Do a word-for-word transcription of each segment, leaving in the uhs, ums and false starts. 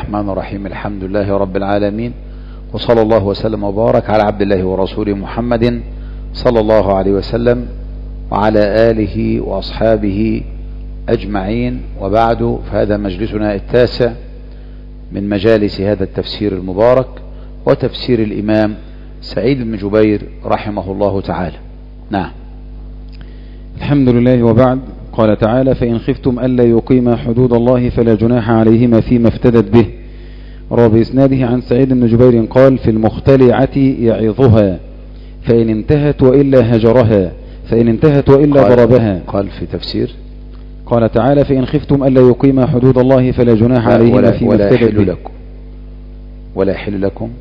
الرحمن الرحيم. الحمد لله رب العالمين، وصلى الله وسلم وبارك على عبد الله ورسوله محمد صلى الله عليه وسلم وعلى آله وأصحابه أجمعين، وبعد، فهذا مجلسنا التاسع من مجالس هذا التفسير المبارك وتفسير الإمام سعيد بن جبير رحمه الله تعالى. نعم. الحمد لله، وبعد. قال تعالى: فإن خفتم ألا يقيما حدود الله فلا جناح عليهما فيما افتدت به. روى بإسناده عن سعيد بن جبير قال: في المختلعة يعظها فإن انتهت وإلا هجرها فإن انتهت وإلا قال ضربها. قال في تفسير قال تعالى: فإن خفتم ألا يقيما حدود الله فلا جناح عليهما فيما افتدت به. لكم ولا يحل لكم.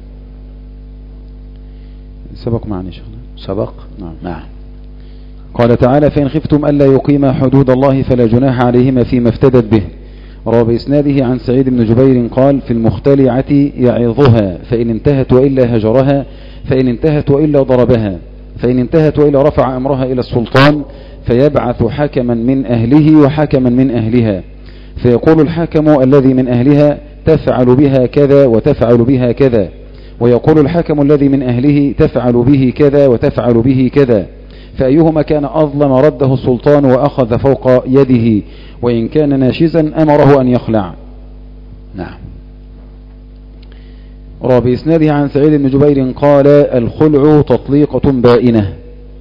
سبق معنا شيخنا. سبق. نعم. نعم. قال تعالى: فإن خفتم ألا يقيما حدود الله فلا جناح عليهما فيما افتدت به. روى بإسناده عن سعيد بن جبير قال: في المختلعة يعظها فإن انتهت وإلا هجرها فإن انتهت وإلا ضربها فإن انتهت وإلا رفع أمرها إلى السلطان فيبعث حكما من أهله وحكما من أهلها، فيقول الحكم الذي من أهلها: تفعل بها كذا وتفعل بها كذا، ويقول الحكم الذي من أهله: تفعل به كذا وتفعل به كذا، فأيهما كان أظلم رده السلطان وأخذ فوق يده، وإن كان ناشزا أمره أن يخلع. نعم. روى بإسناده عن سعيد بن جبير قال: الخلع تطليقة بائنة.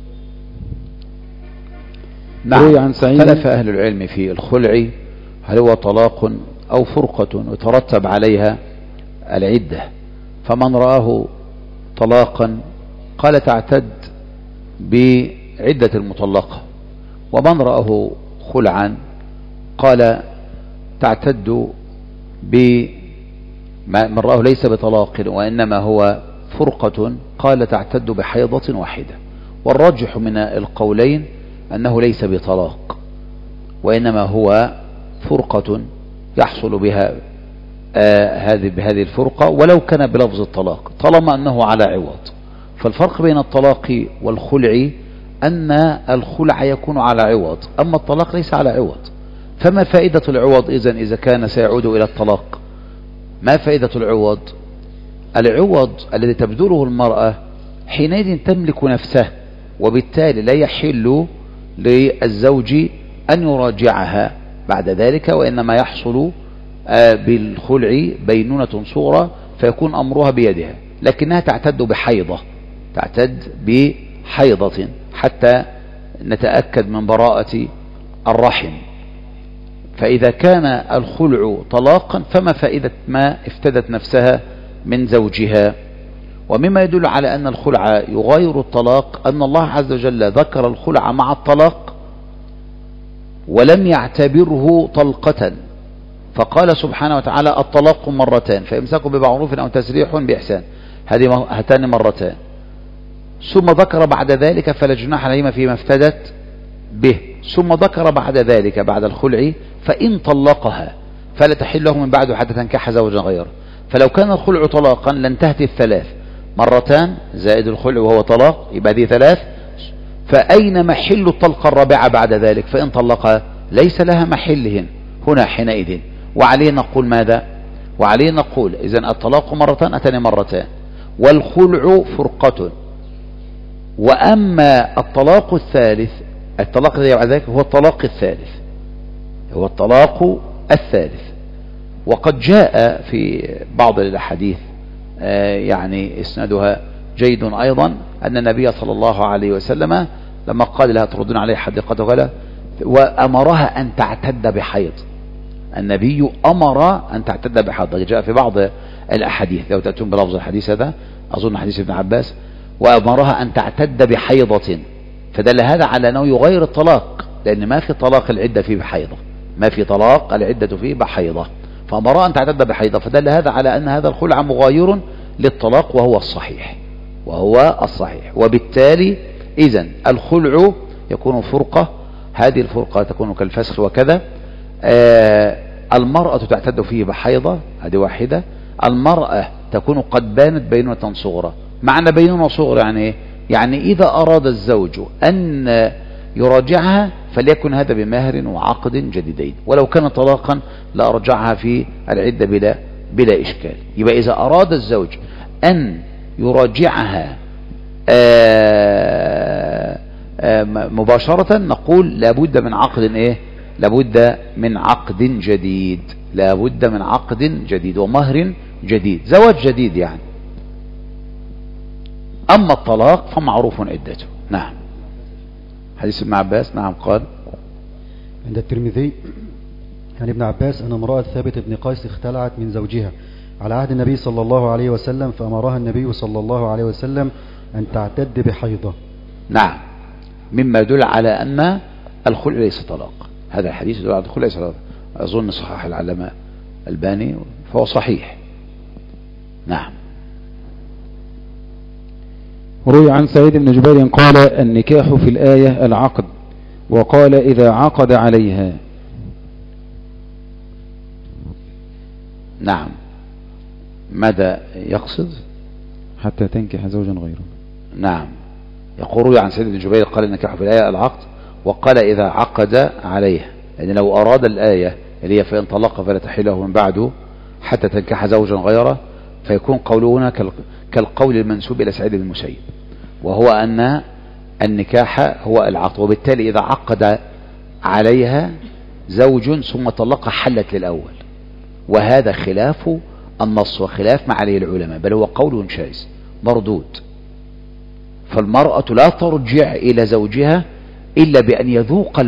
نعم. عن سعيد اختلف أهل العلم في الخلع، هل هو طلاق أو فرقة وترتب عليها العدة. فمن رآه طلاقا قال تعتد بعدة المطلقة، ومن رآه خلعا قال تعتد بمن رآه ليس بطلاق وإنما هو فرقة قال تعتد بحيضة واحدة. والراجح من القولين أنه ليس بطلاق وإنما هو فرقة يحصل بها آه هذه بهذه الفرقة ولو كان بلفظ الطلاق طالما أنه على عوض. فالفرق بين الطلاق والخلع أن الخلع يكون على عوض، أما الطلاق ليس على عوض. فما فائدة العوض إذن إذا كان سيعود إلى الطلاق؟ ما فائدة العوض؟ العوض الذي تبذله المرأة حينئذ تملك نفسه، وبالتالي لا يحل للزوج أن يراجعها بعد ذلك، وإنما يحصل بالخلع بينونة صغرى فيكون أمرها بيدها، لكنها تعتد بحيضة تعتد بحيضة حتى نتأكد من براءة الرحم. فإذا كان الخلع طلاقا فما فائدة ما افتدت نفسها من زوجها. ومما يدل على أن الخلع يغاير الطلاق أن الله عز وجل ذكر الخلع مع الطلاق ولم يعتبره طلقة، فقال سبحانه وتعالى: الطلاق مرتان فإمساك بمعروف أو تسريح بإحسان، هذه هاتان مرتان. ثم ذكر بعد ذلك: فلا جناح عليهما فيما افتدت به. ثم ذكر بعد ذلك بعد الخلع: فإن طلقها فلا تحل له من بعده حتى تنكح زوجا غيره. فلو كان الخلع طلاقا لانتهت الثلاث، مرتان زائد الخلع وهو طلاق، يبقى دي ثلاث. فأين محل الطلقة الرابعة بعد ذلك؟ فإن طلقها ليس لها محل هنا حينئذ. وعليه نقول ماذا؟ وعليه نقول إذن الطلاق مرتان أتاني مرتان، والخلع فرقة. وأما الطلاق الثالث، الطلاق الذي بعد ذلك هو الطلاق الثالث هو الطلاق الثالث. وقد جاء في بعض الأحاديث يعني إسنادها جيد أيضا أن النبي صلى الله عليه وسلم لما قال لها: تردون عليه حديقته، قال وأمرها أن تعتد بحيض. النبي أمر أن تعتد بحيض. جاء في بعض الأحاديث، لو تأتون بلفظ الحديث هذا أظن حديث ابن عباس: وأمرها أن تعتد بحيضة. فدل هذا على أنه يغير الطلاق، لأن ما في طلاق العدة فيه بحيضة، ما في طلاق العدة فيه بحيضة، فأمرها أن تعتد بحيضة. فدل هذا على أن هذا الخلع مغاير للطلاق وهو الصحيح وهو الصحيح. وبالتالي إذن الخلع يكون فرقة، هذه الفرقة تكون كالفسخ وكذا. آه المرأة تعتد فيه بحيضة، هذه واحدة. المرأة تكون قد بانت بينونة صغرى. معنى بينونة صغرى يعني إيه؟ يعني إذا أراد الزوج أن يراجعها فليكن هذا بمهر وعقد جديدين، ولو كان طلاقا لأرجعها في العدة بلا بلا إشكال. يبقى إذا أراد الزوج أن يراجعها آآ آآ مباشرة نقول لابد من عقد إيه؟ لابد من عقد جديد، لابد من عقد جديد ومهر جديد، زواج جديد يعني. أما الطلاق فمعروف عدته. نعم. حديث ابن عباس. نعم. قال عند الترمذي عن ابن عباس أن امرأة ثابت بن قيس اختلعت من زوجها على عهد النبي صلى الله عليه وسلم، فأمرها النبي صلى الله عليه وسلم أن تعتد بحيضة. نعم. مما يدل على أن الخلع ليس طلاق. هذا الحديث يدل على الخلع ليس طلاق. أظن صحح العلماء الباني فهو صحيح. نعم. روي عن سعيد بن جبير قال النكاح في الآية العقد، وقال إذا عقد عليها. نعم. ماذا يقصد؟ حتى تنكح زوجا غيره. نعم. يقول روي عن سعيد بن جبير قال النكاح في الآية العقد، وقال إذا عقد عليها، يعني لو أراد الآية اللي هي فإن طلق فلا تحل له من بعده حتى تنكح زوجا غيره، فيكون قوله هنا كالقول المنسوب إلى سعيد بن المسيب، وهو أن النكاح هو العقد، وبالتالي إذا عقد عليها زوج ثم طلق حلت للأول، وهذا خلاف النص وخلاف ما عليه العلماء، بل هو قول شاذ مردود. فالمرأة لا ترجع إلى زوجها إلا بأن يذوق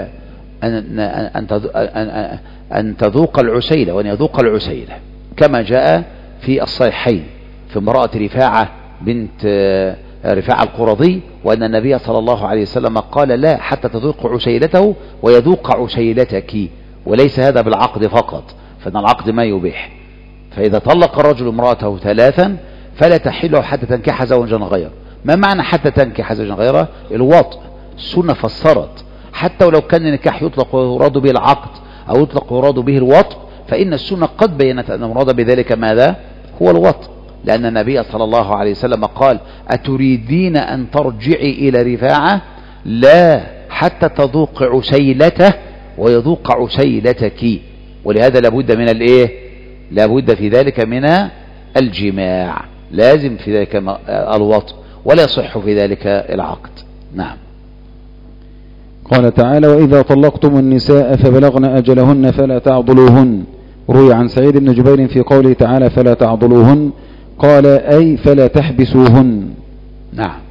أن تذوق العسيلة، وأن يذوق العسيلة، كما جاء في الصحيحين في امرأة رفاعة بنت رفاعة القرظي، وأن النبي صلى الله عليه وسلم قال لا حتى تذوق عسيلته ويذوق عسيلتك، وليس هذا بالعقد فقط، فإن العقد ما يبيح. فإذا طلق الرجل امرأته ثلاثا فلا تحله حتى تنكح زوجا غيره. ما معنى حتى تنكح زوجا غيره؟ الوطء. السنة فسرت حتى ولو كان النكاح يطلق ويراد به العقد أو يطلق ويراد به الوطء، فإن السنة قد بينت أن المراد بذلك ماذا؟ هو الوطء، لأن النبي صلى الله عليه وسلم قال أتريدين أن ترجعي إلى رفاعة؟ لا حتى تذوق عسيلته ويذوق عسيلتك. ولهذا لابد من الايه؟ لابد في ذلك من الجماع، لازم في ذلك الوطء، ولا يصح في ذلك العقد. نعم. قال تعالى وإذا طلقتم النساء فبلغن أجلهن فلا تعضلوهن. روي عن سعيد بن جبير في قوله تعالى فلا تعضلوهن قال أي فلا تحبسوهن. نعم.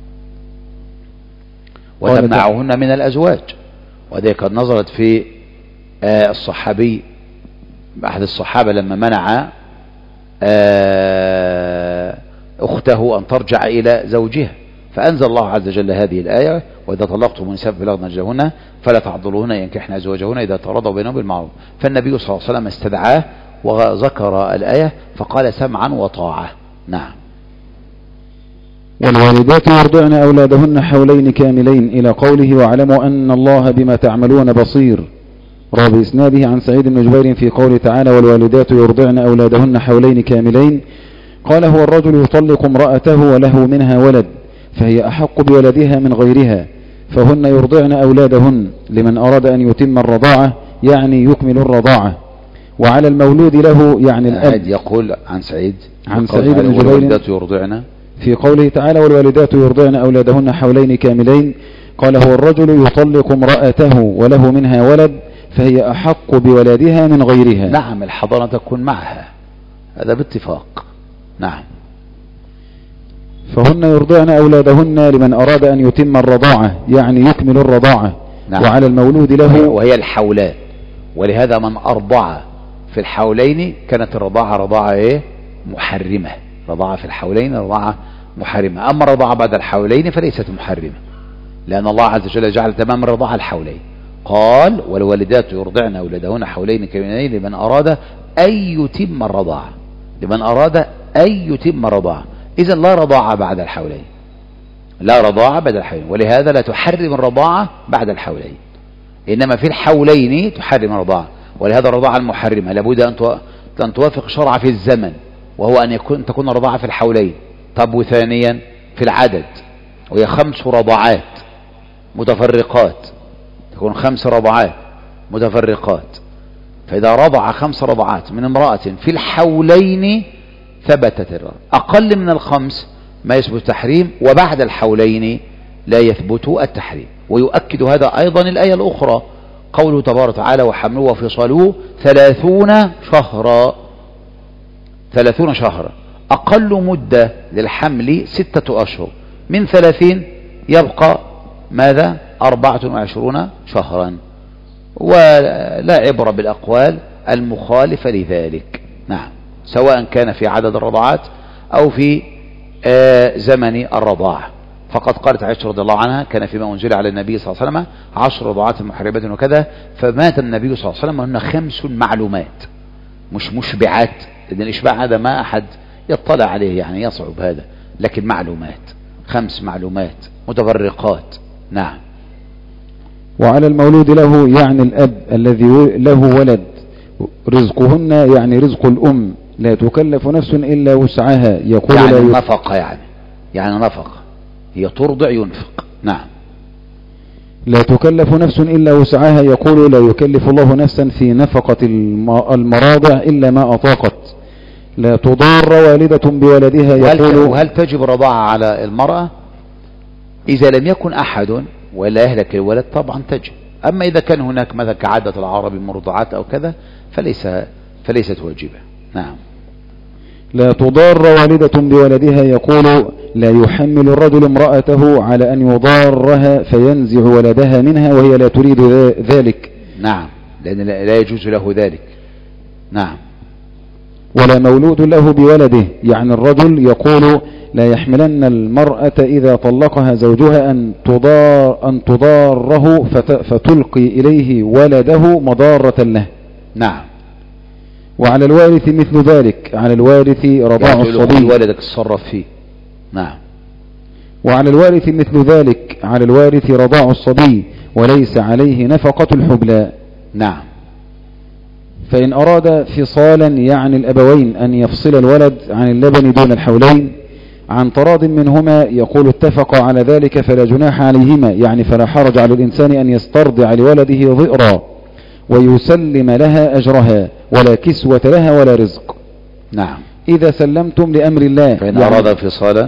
وتمنعوهن من الأزواج، وذلك قد نظرت في الصحابي أحد الصحابة لما منع أخته أن ترجع إلى زوجها، فأنزل الله عز وجل هذه الآية وإذا طلقتم النساء فبلغن أجلهن فلا تعضلوهن ينكحن أزواجهن إذا تراضوا بينهم بالمعروف. فالنبي صلى الله عليه وسلم استدعاه وذكر الآية فقال سمعا وطاعة. نعم. والوالدات يرضعن أولادهن حولين كاملين إلى قوله واعلموا أن الله بما تعملون بصير. روى بإسناده عن سعيد بن جبير في قوله تعالى والوالدات يرضعن أولادهن حولين كاملين قال هو الرجل يطلق امرأته وله منها ولد فهي أحق بولدها من غيرها، فهن يرضعن أولادهن لمن أراد أن يتم الرضاعة يعني يكمل الرضاعة، وعلى المولود له يعني الأب. يقول عن سعيد عن سعيد بن جبير يرضعن في قوله تعالى والوالدات يرضعن أولادهن حولين كاملين قال هو الرجل يطلق امرأته وله منها ولد فهي أحق بولدها من غيرها. نعم. الحضانة تكون معها، هذا باتفاق. نعم. فهن يرضعن أولادهن لمن أراد أن يتم الرضاعة يعني يكمل الرضاعة. نعم. وعلى المولود له وهي الحولان، ولهذا من أرضع في الحولين كانت الرضاعة رضاعة إيه؟ محرمة. رضاعة في الحولين رضاعة محرمة. أما الرضاعة بعد الحولين فليست محرمة، لأن الله عز وجل جعل تمام الرضاعة الحولين. قال والوالدات يرضعن أولادهن حولين كاملين لمن أراد أن يتم الرضاعة، لمن أراد أن يتم الرضاعة. إذن لا رضاعة بعد الحولين، لا رضاعة بعد الحولين، ولهذا لا تحرم الرضاعة بعد الحولين، إنما في الحولين تحرم الرضاعة. ولهذا الرضاعة المحرمة لابد أن توافق شرع في الزمن، وهو أن يكون تكون الرضاعة في الحولين. طب وثانيا في العدد، وهي خمس رضاعات متفرقات، تكون خمس رضاعات متفرقات. فإذا رضع خمس رضعات من امرأة في الحولين ثبتت الرضع. أقل من الخمس ما يثبت التحريم، وبعد الحولين لا يثبت التحريم. ويؤكد هذا أيضا الآية الأخرى، قوله تبارك وتعالى وحمله وفصاله ثلاثون شهرا. ثلاثون شهرا أقل مدة للحمل ستة أشهر، من ثلاثين يبقى ماذا؟ أربعة وعشرون شهرا. ولا عبرة بالأقوال المخالفة لذلك. نعم، سواء كان في عدد الرضعات أو في آه زمن الرضاعة. فقد قالت عائشة رضي الله عنها كان فيما أنزل على النبي صلى الله عليه وسلم عشر رضعات محرمات وكذا، فمات النبي صلى الله عليه وسلم وهن خمس معلومات، مش مشبعات، لأن الإشباع هذا ما أحد يطلع عليه، يعني يصعب هذا، لكن معلومات، خمس معلومات متفرقات. نعم. وعلى المولود له يعني الأب الذي له ولد رزقهن يعني رزق الأم، لا تكلف نفس إلا وسعها. يقول يعني لا يك... نفقة، يعني يعني نفقة، هي ترضع ينفق. نعم. لا تكلف نفس إلا وسعها. يقول لا يكلف الله نفسا في نفقة المراضع إلا ما أطاقت. لا تضار والدة بولدها. يقول وهل تجب الرضاعة على المرأة؟ إذا لم يكن أحد ولا يهلك الولد طبعا تجب. أما إذا كان هناك مثلا كعادة العرب المرضعات أو كذا فليس فليست واجبة. نعم. لا تضار والدة بولدها. يقول لا يحمل الرجل امرأته على أن يضارها فينزع ولدها منها وهي لا تريد ذلك. نعم، لأن لا يجوز له ذلك. نعم. ولا مولود له بولده، يعني الرجل يقول لا يحملن المرأة إذا طلقها زوجها أن تضار أن تضاره فتلقي إليه ولده مضارة له. نعم. وعلى الوارث مثل ذلك، على الوارث رضاع الصبي ولدك تصرف فيه. نعم. وعلى الوارث مثل ذلك، على الوارث رضاع الصبي وليس عليه نفقة الحبلى. نعم. فإن أراد فصالا يعني الأبوين أن يفصل الولد عن اللبن دون الحولين عن تراض منهما، يقول اتفق على ذلك فلا جناح عليهما، يعني فلا حرج على الإنسان أن يسترضع لولده ضئرا ويسلم لها أجرها ولا كسوة لها ولا رزق. نعم. إذا سلمتم لأمر الله. فإن يعني أراد فصالا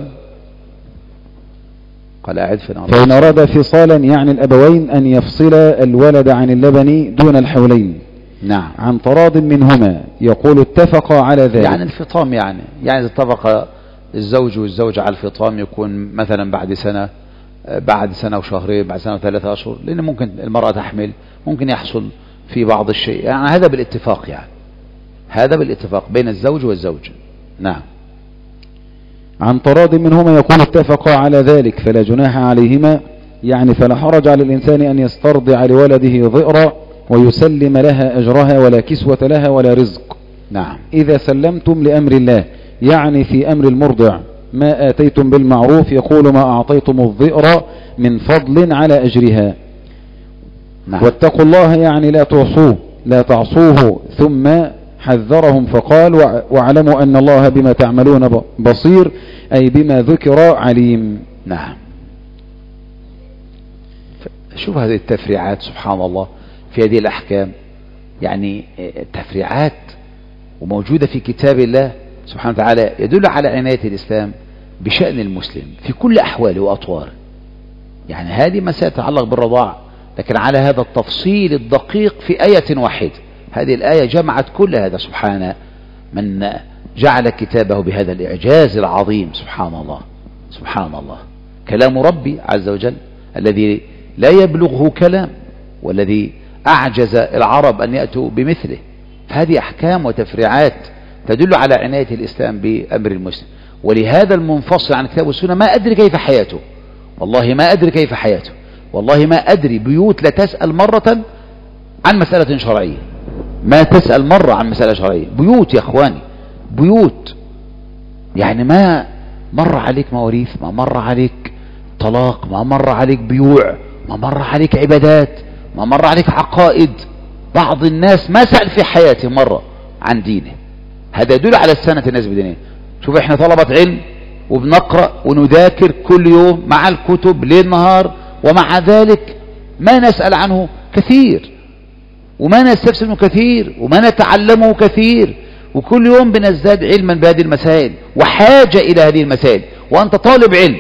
قال أعد فإن أراد, فإن أراد فصالا يعني الأبوين أن يفصل الولد عن اللبن دون الحولين. نعم. عن تراض منهما، يقول اتفق على ذلك. يعني الفطام، يعني يعني اتفق الزوج والزوجة على الفطام يكون مثلا بعد سنة، بعد سنة وشهرين، بعد سنة وثلاثة أشهر، لأن ممكن المرأة تحمل، ممكن يحصل في بعض الشيء، يعني هذا بالاتفاق، يعني هذا بالاتفاق بين الزوج والزوجة. نعم. عن تراض منهما، يكون اتفقا على ذلك فلا جناح عليهما، يعني فلا حرج على الإنسان أن يسترضع لولده ضئرا ويسلم لها أجرها ولا كسوة لها ولا رزق. نعم. إذا سلمتم لأمر الله، يعني في أمر المرضع ما آتيتم بالمعروف، يقول ما أعطيتم الضئر من فضل على أجرها. نعم. واتقوا الله، يعني لا تعصوه لا تعصوه ثم حذرهم فقال واعلموا أن الله بما تعملون بصير، أي بما ذكر عليم. نعم. شوف هذه التفريعات سبحان الله في هذه الأحكام، يعني تفريعات وموجودة في كتاب الله سبحانه وتعالى، يدل على عناية الإسلام بشأن المسلم في كل أحواله وأطواره. يعني هذه مسألة تتعلق بالرضاع، لكن على هذا التفصيل الدقيق في آية واحدة. هذه الآية جمعت كل هذا، سبحان من جعل كتابه بهذا الإعجاز العظيم. سبحان الله سبحان الله، كلام ربي عز وجل الذي لا يبلغه كلام، والذي أعجز العرب أن يأتوا بمثله. فهذه أحكام وتفريعات تدل على عناية الإسلام بأمر المسلم. ولهذا المنفصل عن الكتاب والسنة ما أدري كيف حياته، والله ما أدري كيف حياته، والله ما أدري. بيوت لا تسأل مرة عن مسألة شرعية، ما تسأل مرة عن مسألة شرعية. بيوت يا أخواني، بيوت، يعني ما مر عليك مواريث، ما مر عليك طلاق، ما مر عليك بيوع، ما مر عليك عبادات، ما مر عليك عقائد. بعض الناس ما سأل في حياته مرة عن دينه. هذا يدل على السنة الناس بدينه. شوف احنا طلبة علم وبنقرأ ونذاكر كل يوم مع الكتب ليل نهار، ومع ذلك ما نسأل عنه كثير. وما نستفسر منه كثير وما نتعلمه كثير، وكل يوم بنزداد علما بهذه المسائل وحاجة إلى هذه المسائل، وأنت طالب علم.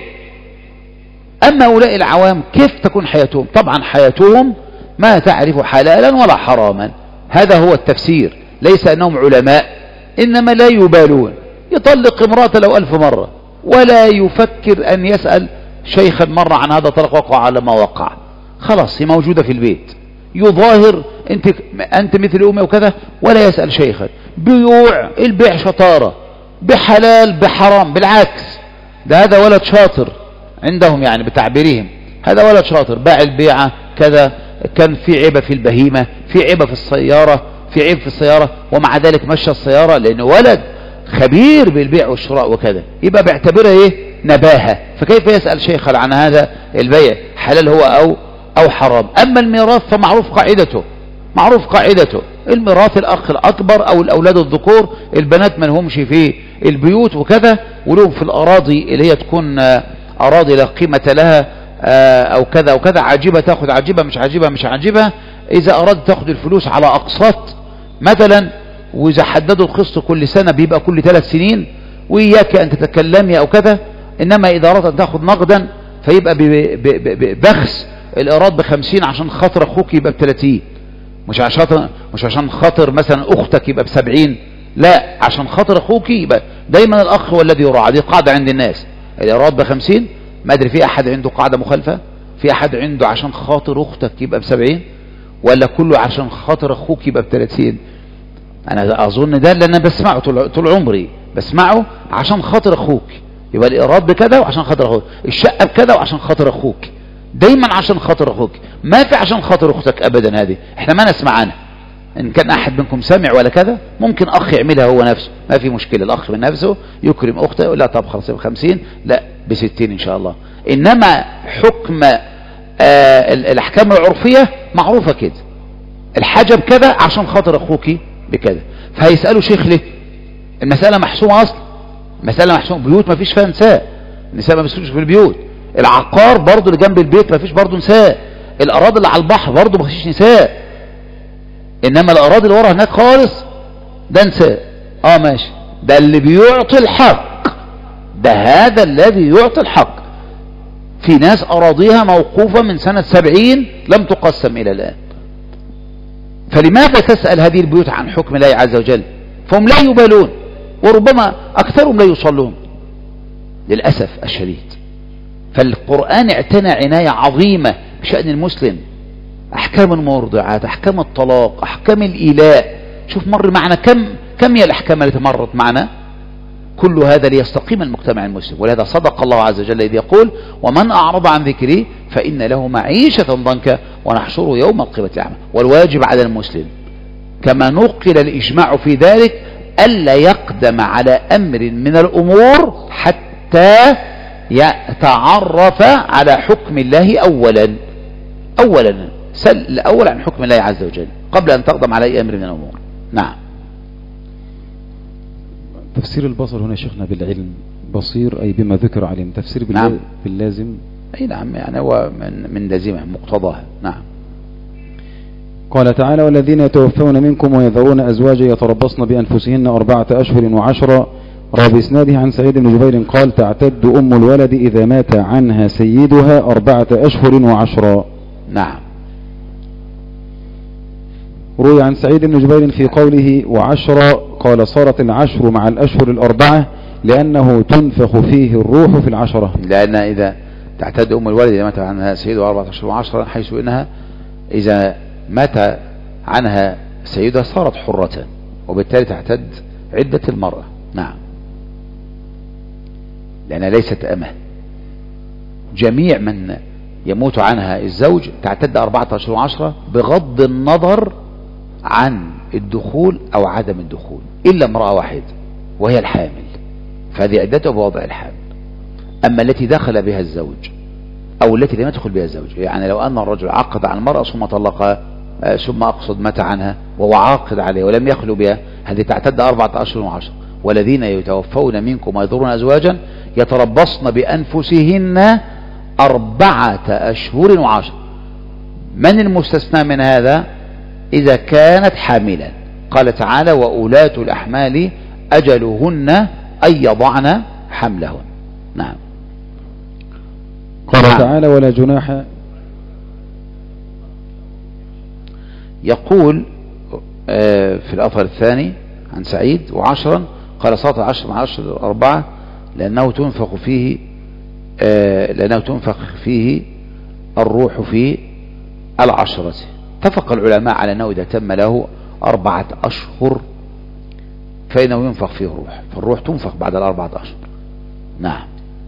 أما هؤلاء العوام كيف تكون حياتهم؟ طبعا حياتهم ما تعرف حلالا ولا حراما، هذا هو التفسير. ليس أنهم علماء، إنما لا يبالون، يطلق امرأة لو ألف مرة ولا يفكر أن يسأل شيخا مرة عن هذا طلق وقع على ما وقع، خلاص هي موجودة في البيت، يظاهر أنت, أنت مثل أمي وكذا ولا يسأل شيخا. بيوع البيع شطارة، بحلال بحرام، بالعكس ده هذا ولد شاطر عندهم يعني بتعبيرهم، هذا ولد شاطر باع البيعة كذا، كان في عيبة في البهيمة، في عيبة في السيارة، في عيب في السيارة، ومع ذلك مشى السيارة لأنه ولد خبير بالبيع والشراء وكذا، يبقى بيعتبرها ايه؟ نباهة. فكيف يسأل شيخا عن هذا البيع حلال هو أو أو حرام؟ أما الميراث فمعروف قاعدته، معروف قاعدته الميراث الأخ الأكبر أو الأولاد الذكور، البنات ما لهمش في البيوت وكذا، ولهم في الأراضي اللي هي تكون أراضي لا قيمة لها أو كذا أو كذا، عجيبة تأخذ عجيبة، مش عجيبة مش عجيبة. إذا أرادت تأخذ الفلوس على أقساط مثلا، وإذا حددوا القسط كل سنة بيبقى كل ثلاث سنين، وإياك أن تتكلمي أو كذا. إنما إذا أردت أن تأخذ نقدا فيبقى ببخس الإيراد بخمسين عشان خاطر أخوك يبقى بثلاثين، مش عشان مش عشان خاطر مثلا أختك يبقى بسبعين، لا عشان خاطر أخوك يبقى. دايما الأخ هو الذي يراعى، دي قاعدة عند الناس، الإيراد بخمسين. ما أدري في أحد عنده قاعدة مخالفة؟ في أحد عنده عشان خاطر أختك يبقى بسبعين، ولا كله عشان خاطر أخوك يبقى بثلاثين؟ أنا أظن ده اللي أنا بسمعه طول عمري، بسمعه عشان خاطر أخوك يبقى الإيراد بكذا، وعشان خاطر أخوك الشقة بكذا، وعشان خاطر أخوك، دايما عشان خاطر أخوك، ما في عشان خاطر أختك أبدا. هذه إحنا ما نسمع عنها. إن كان أحد منكم سمع ولا كذا، ممكن أخ يعملها هو نفسه، ما في مشكلة، الأخ من نفسه يكرم أخته، لا طب خلاص بخمسين، لا بستين إن شاء الله. إنما حكم آه الأحكام العرفية معروفة كده، الحاجة بكذا عشان خاطر أخوك بكذا. فهيسألوا شيخ ليه؟ المسألة محسومة أصلا، مسألة محسومة. بيوت ما فيش فيها نساء، النساء ما بيسكنوش في البيوت. العقار برضو اللي جنب البيت ما فيش برضو نساء. الأراضي اللي على البحر برضو ما فيش نساء. إنما الأراضي اللي ورا هناك خالص ده نساء. اه ماشي، ده اللي بيعطي الحق، ده هذا الذي يعطي الحق. في ناس أراضيها موقوفة من سنة سبعين لم تقسم إلى الآن. فلماذا تسأل هذه البيوت عن حكم الله عز وجل؟ فهم لا يبالون، وربما أكثرهم لا يصلون للأسف الشديد. فالقرآن اعتنى عناية عظيمة بشأن المسلم، أحكام المرضعات، أحكام الطلاق، أحكام الإيلاء. شوف مر معنا كم كم هي الأحكام التي مرت معنا، كل هذا ليستقيم المجتمع المسلم. ولهذا صدق الله عز وجل إذ يقول: ومن أعرض عن ذكري فإن له معيشة ضنكا ونحشره يوم القيامة أعمى. والواجب على المسلم كما نقل الإجماع في ذلك ألا يقدم على أمر من الأمور حتى يتعرف على حكم الله أولا أولا سل الأول عن حكم الله عز وجل قبل أن تقدم على أي أمر من الأمور. نعم. تفسير البصر هنا شيخنا بالعلم بصير أي بما ذكر علم، تفسير باللا... نعم. باللازم أي نعم، يعني هو من, من لازمه مقتضاها. نعم. قال تعالى: والذين يتوفون منكم ويذرون أزواجا يتربصن بأنفسهن أربعة أشهر وعشرة. روى بإسناده عن سعيد بن جبير قال: تعتد أم الولد إذا مات عنها سيدها أربعة أشهر وعشرة. نعم. روي عن سعيد بن جبير في قوله وعشرة قال: صارت العشر مع الأشهر الأربعة لأنه تنفخ فيه الروح في العشرة. لأن إذا تعتد أم الولد إذا مات عنها سيدها أربعة أشهر وعشرة، حيث إنها إذا مات عنها سيدها صارت حرة، وبالتالي تعتد عدة المرأة. نعم. لأنها ليست أمة. جميع من يموت عنها الزوج تعتد أربعة أشهر وعشرة بغض النظر عن الدخول أو عدم الدخول، إلا امرأة واحدة وهي الحامل، فهذه عدتها بوضع الحامل. أما التي دخل بها الزوج أو التي لم يدخل بها الزوج، يعني لو أن الرجل عقد على المرأة ثم طلقها ثم أقصد مات عنها وهو عاقد عليها ولم يخلو بها، هذه تعتد أربعة أشهر وعشرة. والذين يتوفون منكم ويذرون أزواجا يتربصن بأنفسهن أربعة أشهر وعشرة. من المستثنى من هذا؟ إذا كانت حاملا. قال تعالى وأولاة الأحمال أجلهن أن يضعن حملهن. نعم. قال نعم. تعالى ولا جناح. يقول في الأثر الثاني عن سعيد وعشرا قال صلاة العشر مع عشر أربعة لأنه تنفخ فيه لأنه تنفخ فيه الروح في العشرة. اتفق العلماء على أنه إذا تم له أربعة أشهر فإنه ينفخ فيه الروح، فالروح تنفخ بعد الأربعة أشهر. نعم.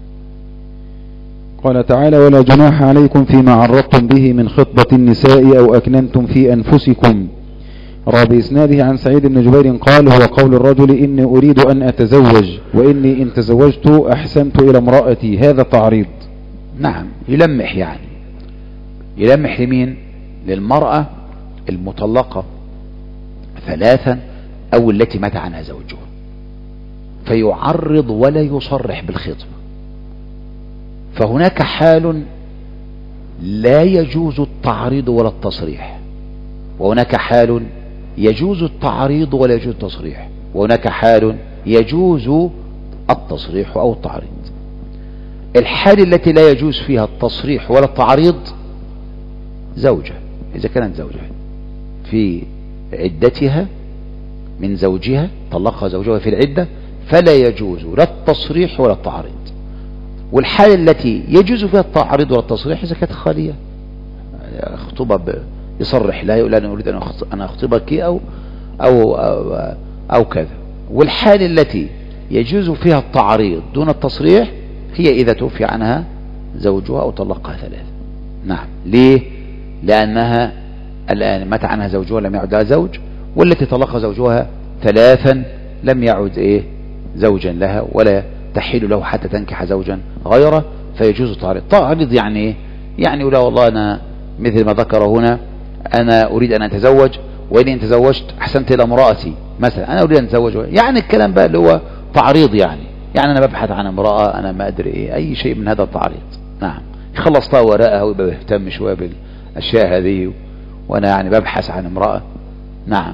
قال تعالى ولا جناح عليكم فيما عرضتم به من خطبة النساء أو أكننتم في أنفسكم. روى بإسناده عن سعيد بن جبير قال هو قول الرجل إني أريد أن أتزوج وإني إن تزوجت أحسنت إلى امرأتي. هذا تعريض. نعم. يلمح يعني يلمح لمين؟ للمرأة المطلقة ثلاثا أو التي مات عنها زوجها، فيعرض ولا يصرح بالخطبة. فهناك حال لا يجوز التعريض ولا التصريح، وهناك حال يجوز التعريض ولا يجوز التصريح، وهناك حال يجوز التصريح أو التعريض. الحال التي لا يجوز فيها التصريح ولا التعريض زوجة، إذا كانت زوجة في عدتها من زوجها طلقها زوجها في العدة فلا يجوز لا التصريح ولا التعريض. والحالة التي يجوز فيها التعريض ولا التصريح إذا كانت خالية خطبة يصرح لا يقول أنا أريد أن أخطبك أو أو أو, أو كذا. والحالة التي يجوز فيها التعريض دون التصريح هي إذا توفي عنها زوجها أو طلقها ثلاث. نعم. ليه؟ لأنها الآن مات عنها زوجها لم يعد لها زوج، والتي طلقها زوجها ثلاثا لم يعد إيه زوجا لها ولا تحيل له حتى تنكح زوجا غيره، فيجوز التعريض. تعريض يعني إيه؟ يعني ولا والله أنا مثل ما ذكر هنا أنا أريد أن أتزوج وإني إن تزوجت أحسنت إلى امرأتي مثلا، أنا أريد أن أتزوج، يعني الكلام بقى اللي هو تعريض، يعني يعني أنا ببحث عن امرأة أنا ما أدري إيه أي شيء من هذا التعريض. نعم. خلصتها وراءها ويبقى بيهتم شوية بالأشياء هذه وأنا يعني ببحث عن امرأة. نعم.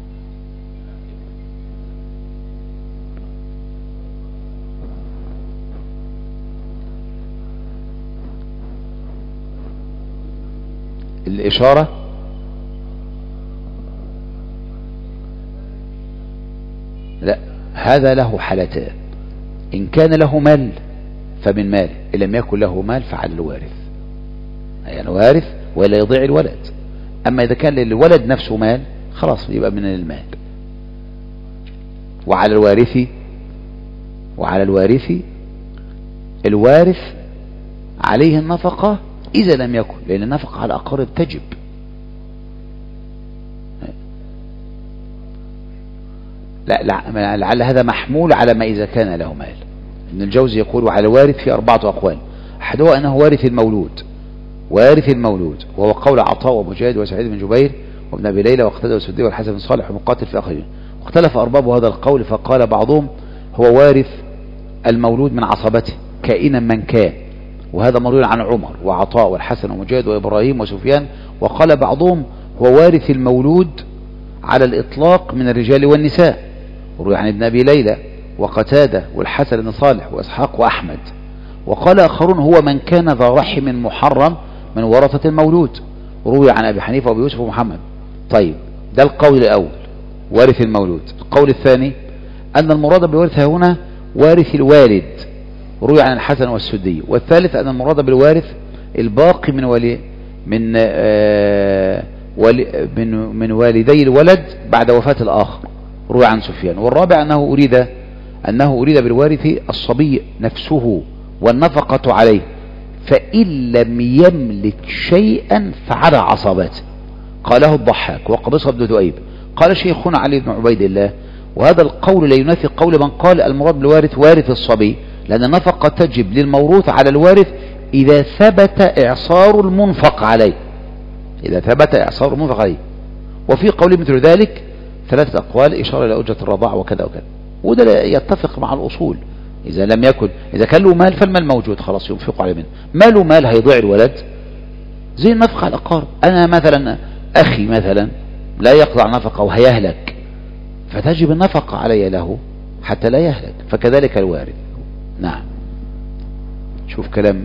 الإشارة لا، هذا له حالتان. إن كان له مال فمن ماله، إن لم يكن له مال فعلى الوارث، يعني الوارث ولا يضيع الولد. أما إذا كان للولد نفسه مال خلاص يبقى من المال. وعلى الوارث وعلى الوارث الوارث عليه النفقة إذا لم يكن، لأن النفقة على الأقارب تجب. لا لا لعل هذا محمول على ما إذا كان له مال. ابن الجوزي يقول وعلى الوارث في أربعة أقوال، أحدها أنه وارث المولود، وارث المولود وهو قول عطاء ومجاهد وسعيد بن جبير وابن أبي ليلى واقتدى والسدي والحسن بن صالح ومقاتل في آخرين. واختلف أرباب هذا القول فقال بعضهم هو وارث المولود من عصبته كائنا من كان، وهذا مروي عن عمر وعطاء والحسن ومجاهد وإبراهيم وسفيان. وقال بعضهم هو وارث المولود على الإطلاق من الرجال والنساء، وروي عن ابن أبي ليلى وقتادة والحسن بن صالح وإسحاق وأحمد. وقال آخرون هو من كان ذا رحم محرم من ورثة المولود، وروي عن أبي حنيفة وأبي يوسف ومحمد. طيب ده القول الأول وارث المولود. القول الثاني أن المراد بالوارث هنا وارث الوالد، روي عن الحسن والسدي. والثالث أن المراد بالوارث الباقي من ولي من آه ولي من من والدي الولد بعد وفاة الآخر، روي عن سفيان. والرابع أنه أريد أنه أريد بالوارث الصبي نفسه والنفقة عليه، فإن لم يملك شيئا فعلى عصباته. قاله الضحاك وقبصه ابن ذؤيب. قال شيخنا علي بن عبيد الله وهذا القول لا ينافي قول من قال المراد بالوارث وارث الصبي، لأن النفقة تجب للموروث على الوارث إذا ثبت إعصار المنفق عليه، إذا ثبت إعصار المنفق عليه. وفي قول مثل ذلك ثلاثة أقوال إشارة إلى أجرة الرضاع وكذا وكذا، وده يتفق مع الأصول. إذا لم يكن إذا كان له مال فالمال موجود خلاص ينفق عليه منه، ماله مال هيضيع الولد زي النفقة على الأقارب. أنا مثلا أخي مثلا لا يقطع نفقة وهيهلك فتجب النفقة علي له حتى لا يهلك، فكذلك الوارث. نعم. شوف كلام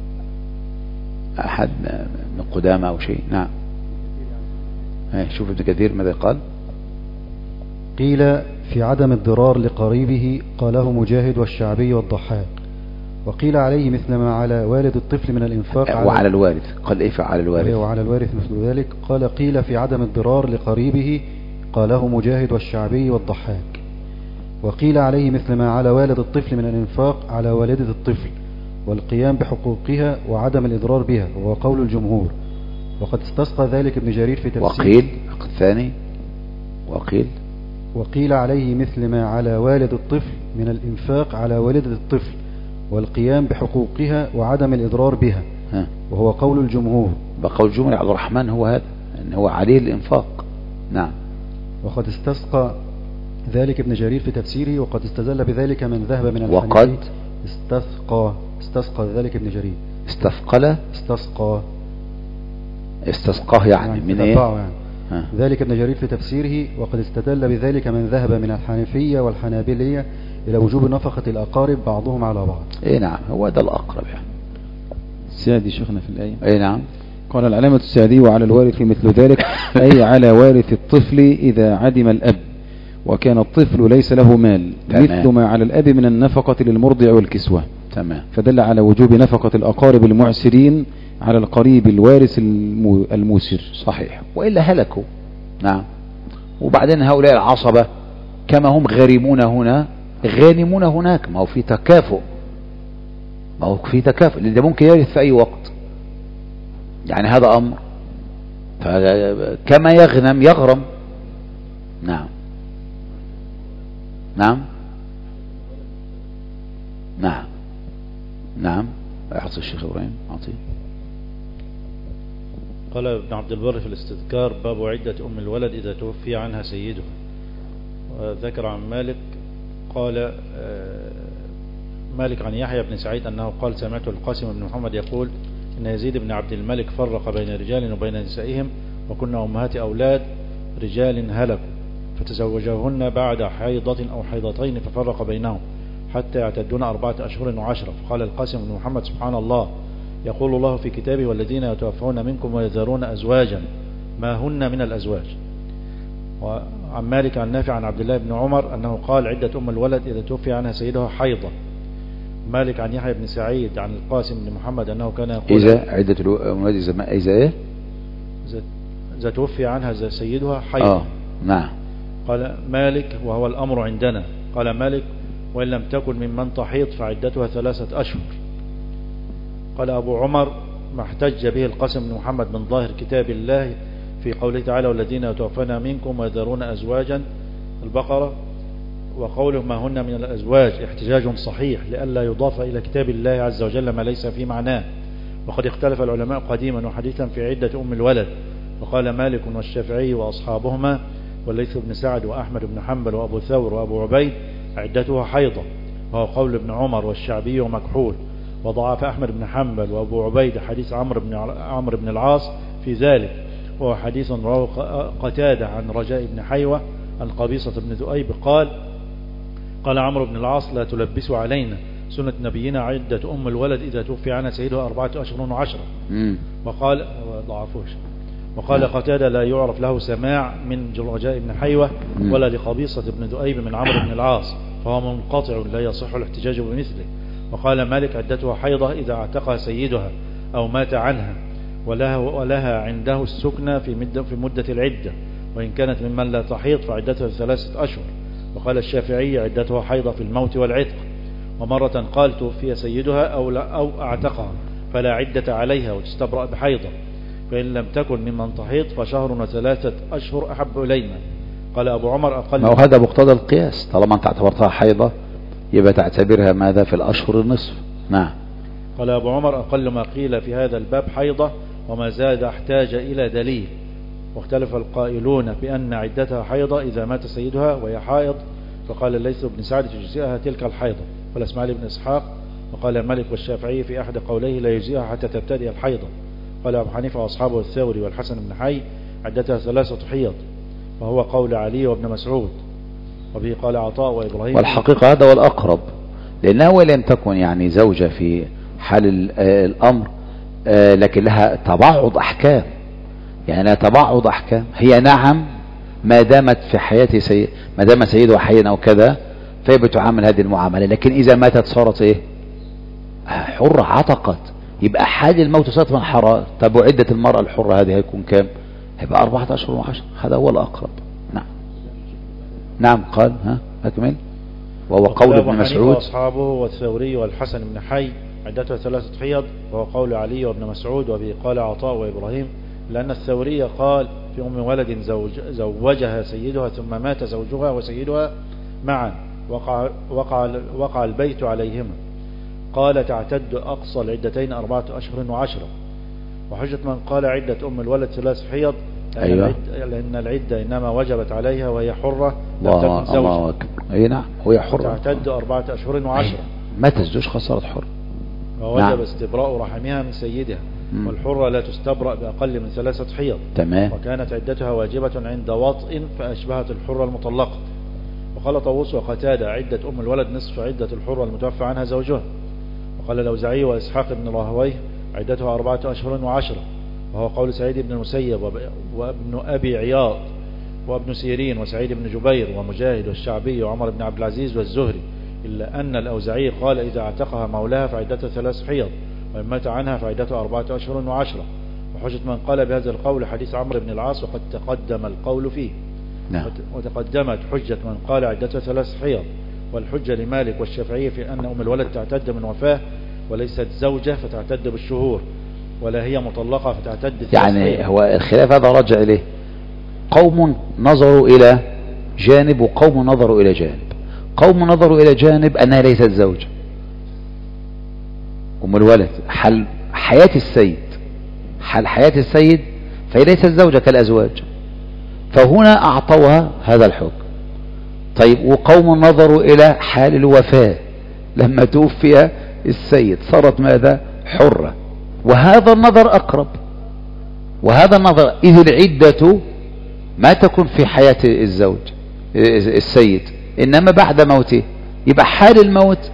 أحد من قدامى أو شيء. نعم. شوف ابن كثير ماذا قال. قيل في عدم الضرار لقريبه قاله مجاهد والشعبي والضحاك، وقيل عليه مثل ما على والد الطفل من الإنفاق على وعلى الوارث. قال إيه على الوارث؟ وعلى الوارث مثل ذلك. قال قيل في عدم الضرار لقريبه قاله مجاهد والشعبي والضحاك، وقيل عليه مثل ما على والد الطفل من الإنفاق على والدة الطفل والقيام بحقوقها وعدم الإضرار بها، وهو قول الجمهور. وقد استسقى ذلك ابن جرير في تفسير. وقيل الثاني وقيل وقيل عليه مثل ما على والد الطفل من الإنفاق على والدة الطفل والقيام بحقوقها وعدم الإضرار بها، ها. وهو قول الجمهور. بقول الجمهور عبد الرحمن هو هذا أن هو عليه الإنفاق. نعم. وقد استسقى ذلك ابن جرير في تفسيره، وقد استدل بذلك من ذهب من الحنفية. وقد استسقى استسقى ذلك ابن جرير. استثقل استسقى استسقاه يعني, يعني من ايه يعني. ذلك ابن جرير في تفسيره. وقد استدل بذلك من ذهب من الحنفية والحنابلية إلى وجوب نفقة الأقارب بعضهم على بعض. اي نعم، هو ده الأقرب يعني. السعدي شيخنا في الآية. اي نعم. قال العلامة السعدي وعلى الوارث مثل ذلك، أي على وارث الطفل إذا عدم الأب وكان الطفل ليس له مال، تمام. مثل ما على الأب من النفقة للمرضع والكسوة. تمام. فدل على وجوب نفقة الأقارب المعسرين على القريب الوارث الموسر. صحيح، وإلا هلكوا. نعم. وبعدين هؤلاء العصبة كما هم غارمون هنا غانمون هناك، ما هو في تكافؤ ما هو في تكافؤ لأن ده ممكن يرث في أي وقت، يعني هذا أمر، كما يغنم يغرم. نعم نعم نعم نعم. أعطي الشيخ إبراهيم أعطي. قال ابن عبد البر في الاستذكار: باب عدة أم الولد إذا توفي عنها سيده. وذكر عن مالك قال مالك عن يحيى بن سعيد أنه قال: سمعت القاسم بن محمد يقول إن يزيد بن عبد الملك فرق بين رجال وبين نسائهم، وكنا أمهات أولاد رجال هلكوا فتزوجهن بعد حيضة أو حيضتين ففرق بينهم حتى يعتدون أربعة أشهر وعشرة. فقال القاسم بن محمد: سبحان الله، يقول الله في كتابه: والذين يتوفون منكم ويذرون أزواجا ما هن من الأزواج. وعن مالك عن نافع عن عبد الله بن عمر أنه قال: عدة أم الولد إذا توفي عنها سيدها حيضة. مالك عن يحيى بن سعيد عن القاسم بن محمد أنه كان يقول: إذا عدة الولد إذا إذا إيه إذا توفي عنها سيدها حيضة. آه. نعم. قال مالك: وهو الأمر عندنا. قال مالك: وإن لم تكن ممن تحيض فعدتها ثلاثة أشهر. قال أبو عمر: ما احتج به القاسم بن محمد من ظاهر كتاب الله في قوله تعالى: والذين يتوفون منكم ويذرون أزواجا، البقرة، وقوله ما هن من الأزواج احتجاج صحيح لئلا يضاف إلى كتاب الله عز وجل ما ليس في معناه. وقد اختلف العلماء قديما وحديثا في عدة أم الولد، وقال مالك والشافعي وأصحابهما والليث بن سعد وأحمد بن حنبل وأبو ثور وأبو عبيد عدتها حيضة، وهو قول ابن عمر والشعبي ومكحول. وضعف أحمد بن حنبل وأبو عبيد حديث عمرو بن عمرو بن العاص في ذلك، وهو حديث رواه قتادة عن رجاء بن حيوة عن قبيصة بن ذؤيب قال: قال عمرو بن العاص: لا تلبسوا علينا سنة نبينا عدة أم الولد إذا توفي عنها سيدها أربعة أشهر وعشرة. وقال ضعفوش وقال قتادة: لا يعرف له سماع من رجاء بن حيوة ولا لقبيصة بن ذؤيب من عمرو بن العاص، فهو منقطع لا يصح الاحتجاج بمثله. وقال مالك: عدتها حيضة إذا اعتقها سيدها أو مات عنها، ولها, ولها عنده السكنى في مدة, في مدة العدة، وإن كانت ممن لا تحيض فعدتها ثلاثة أشهر. وقال الشافعي: عدتها حيضة في الموت والعتق. ومرة قال: توفي سيدها أو, أو اعتقها فلا عدة عليها وتستبرأ بحيضة، فإن لم تكن ممن تحيض فشهر وثلاثة أشهر أحب إلينا. قال أبو عمر: أقل. ما هو هذا مقتضى القياس، طالما أنت اعتبرتها حيضة يبقى تعتبرها ماذا في الأشهر النصف. نعم. قال أبو عمر: أقل ما قيل في هذا الباب حيضة، وما زاد احتاج إلى دليل. واختلف القائلون بأن عدتها حيضة إذا مات سيدها وهي حائض، فقال الليث بن سعد: تجزئها تلك الحيضة. قال إسماعيل بن إسحاق: وقال مالك والشافعي في أحد قوليه: لا يجزئها حتى تبتدئ الحيضة. قال أبو حنيفة وأصحابه الثوري والحسن بن حي: عدتها ثلاثة حيض. وهو قول علي وابن مسعود، وبه قال عطاء وإبراهيم. والحقيقة هذا هو الأقرب، لأنه لم تكن يعني زوجة في حال الأمر لكن لها تبعض أحكام، يعني لها تبعض أحكام. هي نعم ما دامت في حياة سيد، ما دام سيدها حيا أو كذا فهي بتعامل هذه المعاملة، لكن إذا ماتت صارت إيه؟ حرة، عتقت، يبقى حال الموت صارت من حرام. طب وعدة المرأة الحرة هذه هيكون كام؟ هيبقى أربعة أشهر وعشر. هذا هو الأقرب. نعم نعم قال ها أكمل. وهو قول ابن مسعود وأصحابه والثوري والحسن بن حي عدتها ثلاثة حيض، وهو قول علي وابن مسعود، وبه قال عطاء وإبراهيم، لأن الثوري قال في أم ولد زوج زوجها سيدها ثم مات زوجها وسيدها معا، وقع, وقع, وقع البيت عليهما. قال تعتد أقصى العدتين أربعة أشهر وعشرة. وحجة من قال عدة أم الولد ثلاث حيض لأن, أيوة. العدة لأن العدة إنما وجبت عليها وهي حرة لم تكن زوجة. أي نعم وهي حرة. تعتد أربعة أشهر وعشرة. ما تزوج خسرت حر. ووجب نعم. استبراء رحمها من سيدها. مم. والحرة لا تستبرأ بأقل من ثلاثة حيض. تمام. وكانت عدتها واجبة عند وطء فأشبهت الحرة المطلقة. وقال طاووس وقتادة عدة أم الولد نصف عدة الحرة المتوفى عنها زوجها. وقال الأوزاعي وإسحاق بن راهويه عدتها أربعة أشهر وعشرة، وهو قول سعيد بن المسيب وابن أبي عياض وابن سيرين وسعيد بن جبير ومجاهد والشعبي وعمر بن عبد العزيز والزهري، إلا أن الأوزاعي قال إذا اعتقها مولاها فعدتها ثلاث حيض، وإن مات عنها فعدتها أربعة أشهر وعشرة. وحجة من قال بهذا القول حديث عمرو بن العاص وقد تقدم القول فيه. نعم. وتقدمت حجة من قال عدتها ثلاث حيض، والحجة لمالك والشافعية في أن أم الولد تعتد من وفاة وليست زوجة فتعتد بالشهور، ولا هي مطلقة فتعتد يعني هو الخلاف هذا رجع إليه قوم نظروا إلى جانب وقوم نظروا إلى جانب. قوم نظروا إلى جانب أنها ليست زوجة أم الولد حال حياة السيد، حال حياة السيد فهي ليست زوجة كالأزواج، فهنا أعطوها هذا الحكم. طيب وقوم نظروا إلى حال الوفاة لما توفي السيد صارت ماذا؟ حرة. وهذا النظر أقرب، وهذا النظر إذ العدة ما تكون في حياة الزوج السيد إنما بعد موته، يبقى حال الموت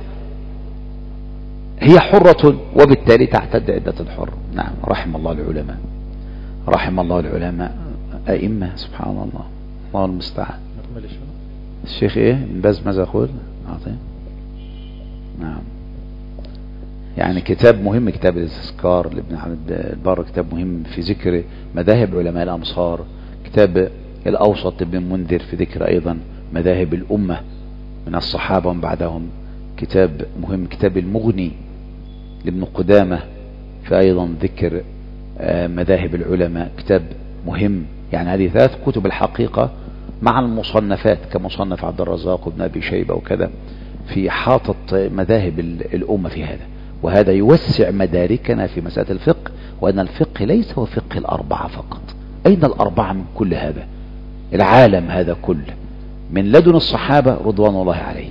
هي حرة وبالتالي تعتد عدة الحر. نعم رحم الله العلماء، رحم الله العلماء أئمة سبحان الله، الله المستعان. الشيخ إيه من باز ماذا يقول؟ أعطيه. نعم يعني كتاب مهم، كتاب الاستذكار لابن عبد البر، كتاب مهم في ذكر مذاهب علماء الأمصار. كتاب الأوسط ابن منذر في ذكر أيضا مذاهب الأمة من الصحابة ومن بعدهم. كتاب مهم كتاب المغني لابن قدامة في أيضا ذكر مذاهب العلماء، كتاب مهم. يعني هذه ثلاث كتب الحقيقة مع المصنفات كمصنف عبد الرزاق وابن أبي شيبة وكذا في حاطط مذاهب الأمة في هذا، وهذا يوسع مداركنا في مسألة الفقه، وأن الفقه ليس هو فقه الأربعة فقط. أين الأربعة من كل هذا؟ العالم هذا كله من لدن الصحابة رضوان الله عليهم.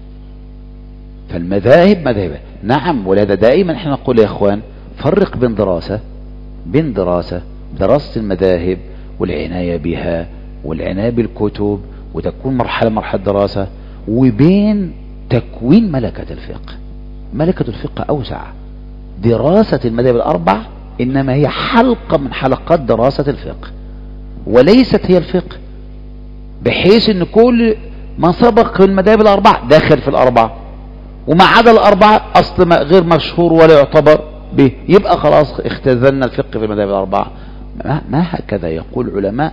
فالمذاهب مذاهب نعم، ولهذا دائما احنا نقول يا اخوان فرق بين دراسة بين دراسة دراسة المذاهب والعناية بها والعناية بالكتب وتكون مرحلة مرحلة دراسة، وبين تكوين ملكة الفقه. ملكة الفقه أوسع. دراسة المذاهب الأربع إنما هي حلقة من حلقات دراسة الفقه، وليست هي الفقه، بحيث ان كل من سبق المذاهب الأربع داخل في الأربع، وما عدا الأربعة أصل غير مشهور ولا يعتبر به، يبقى خلاص اختزلنا الفقه في المذاهب الأربعة. ما, ما هكذا يقول علماء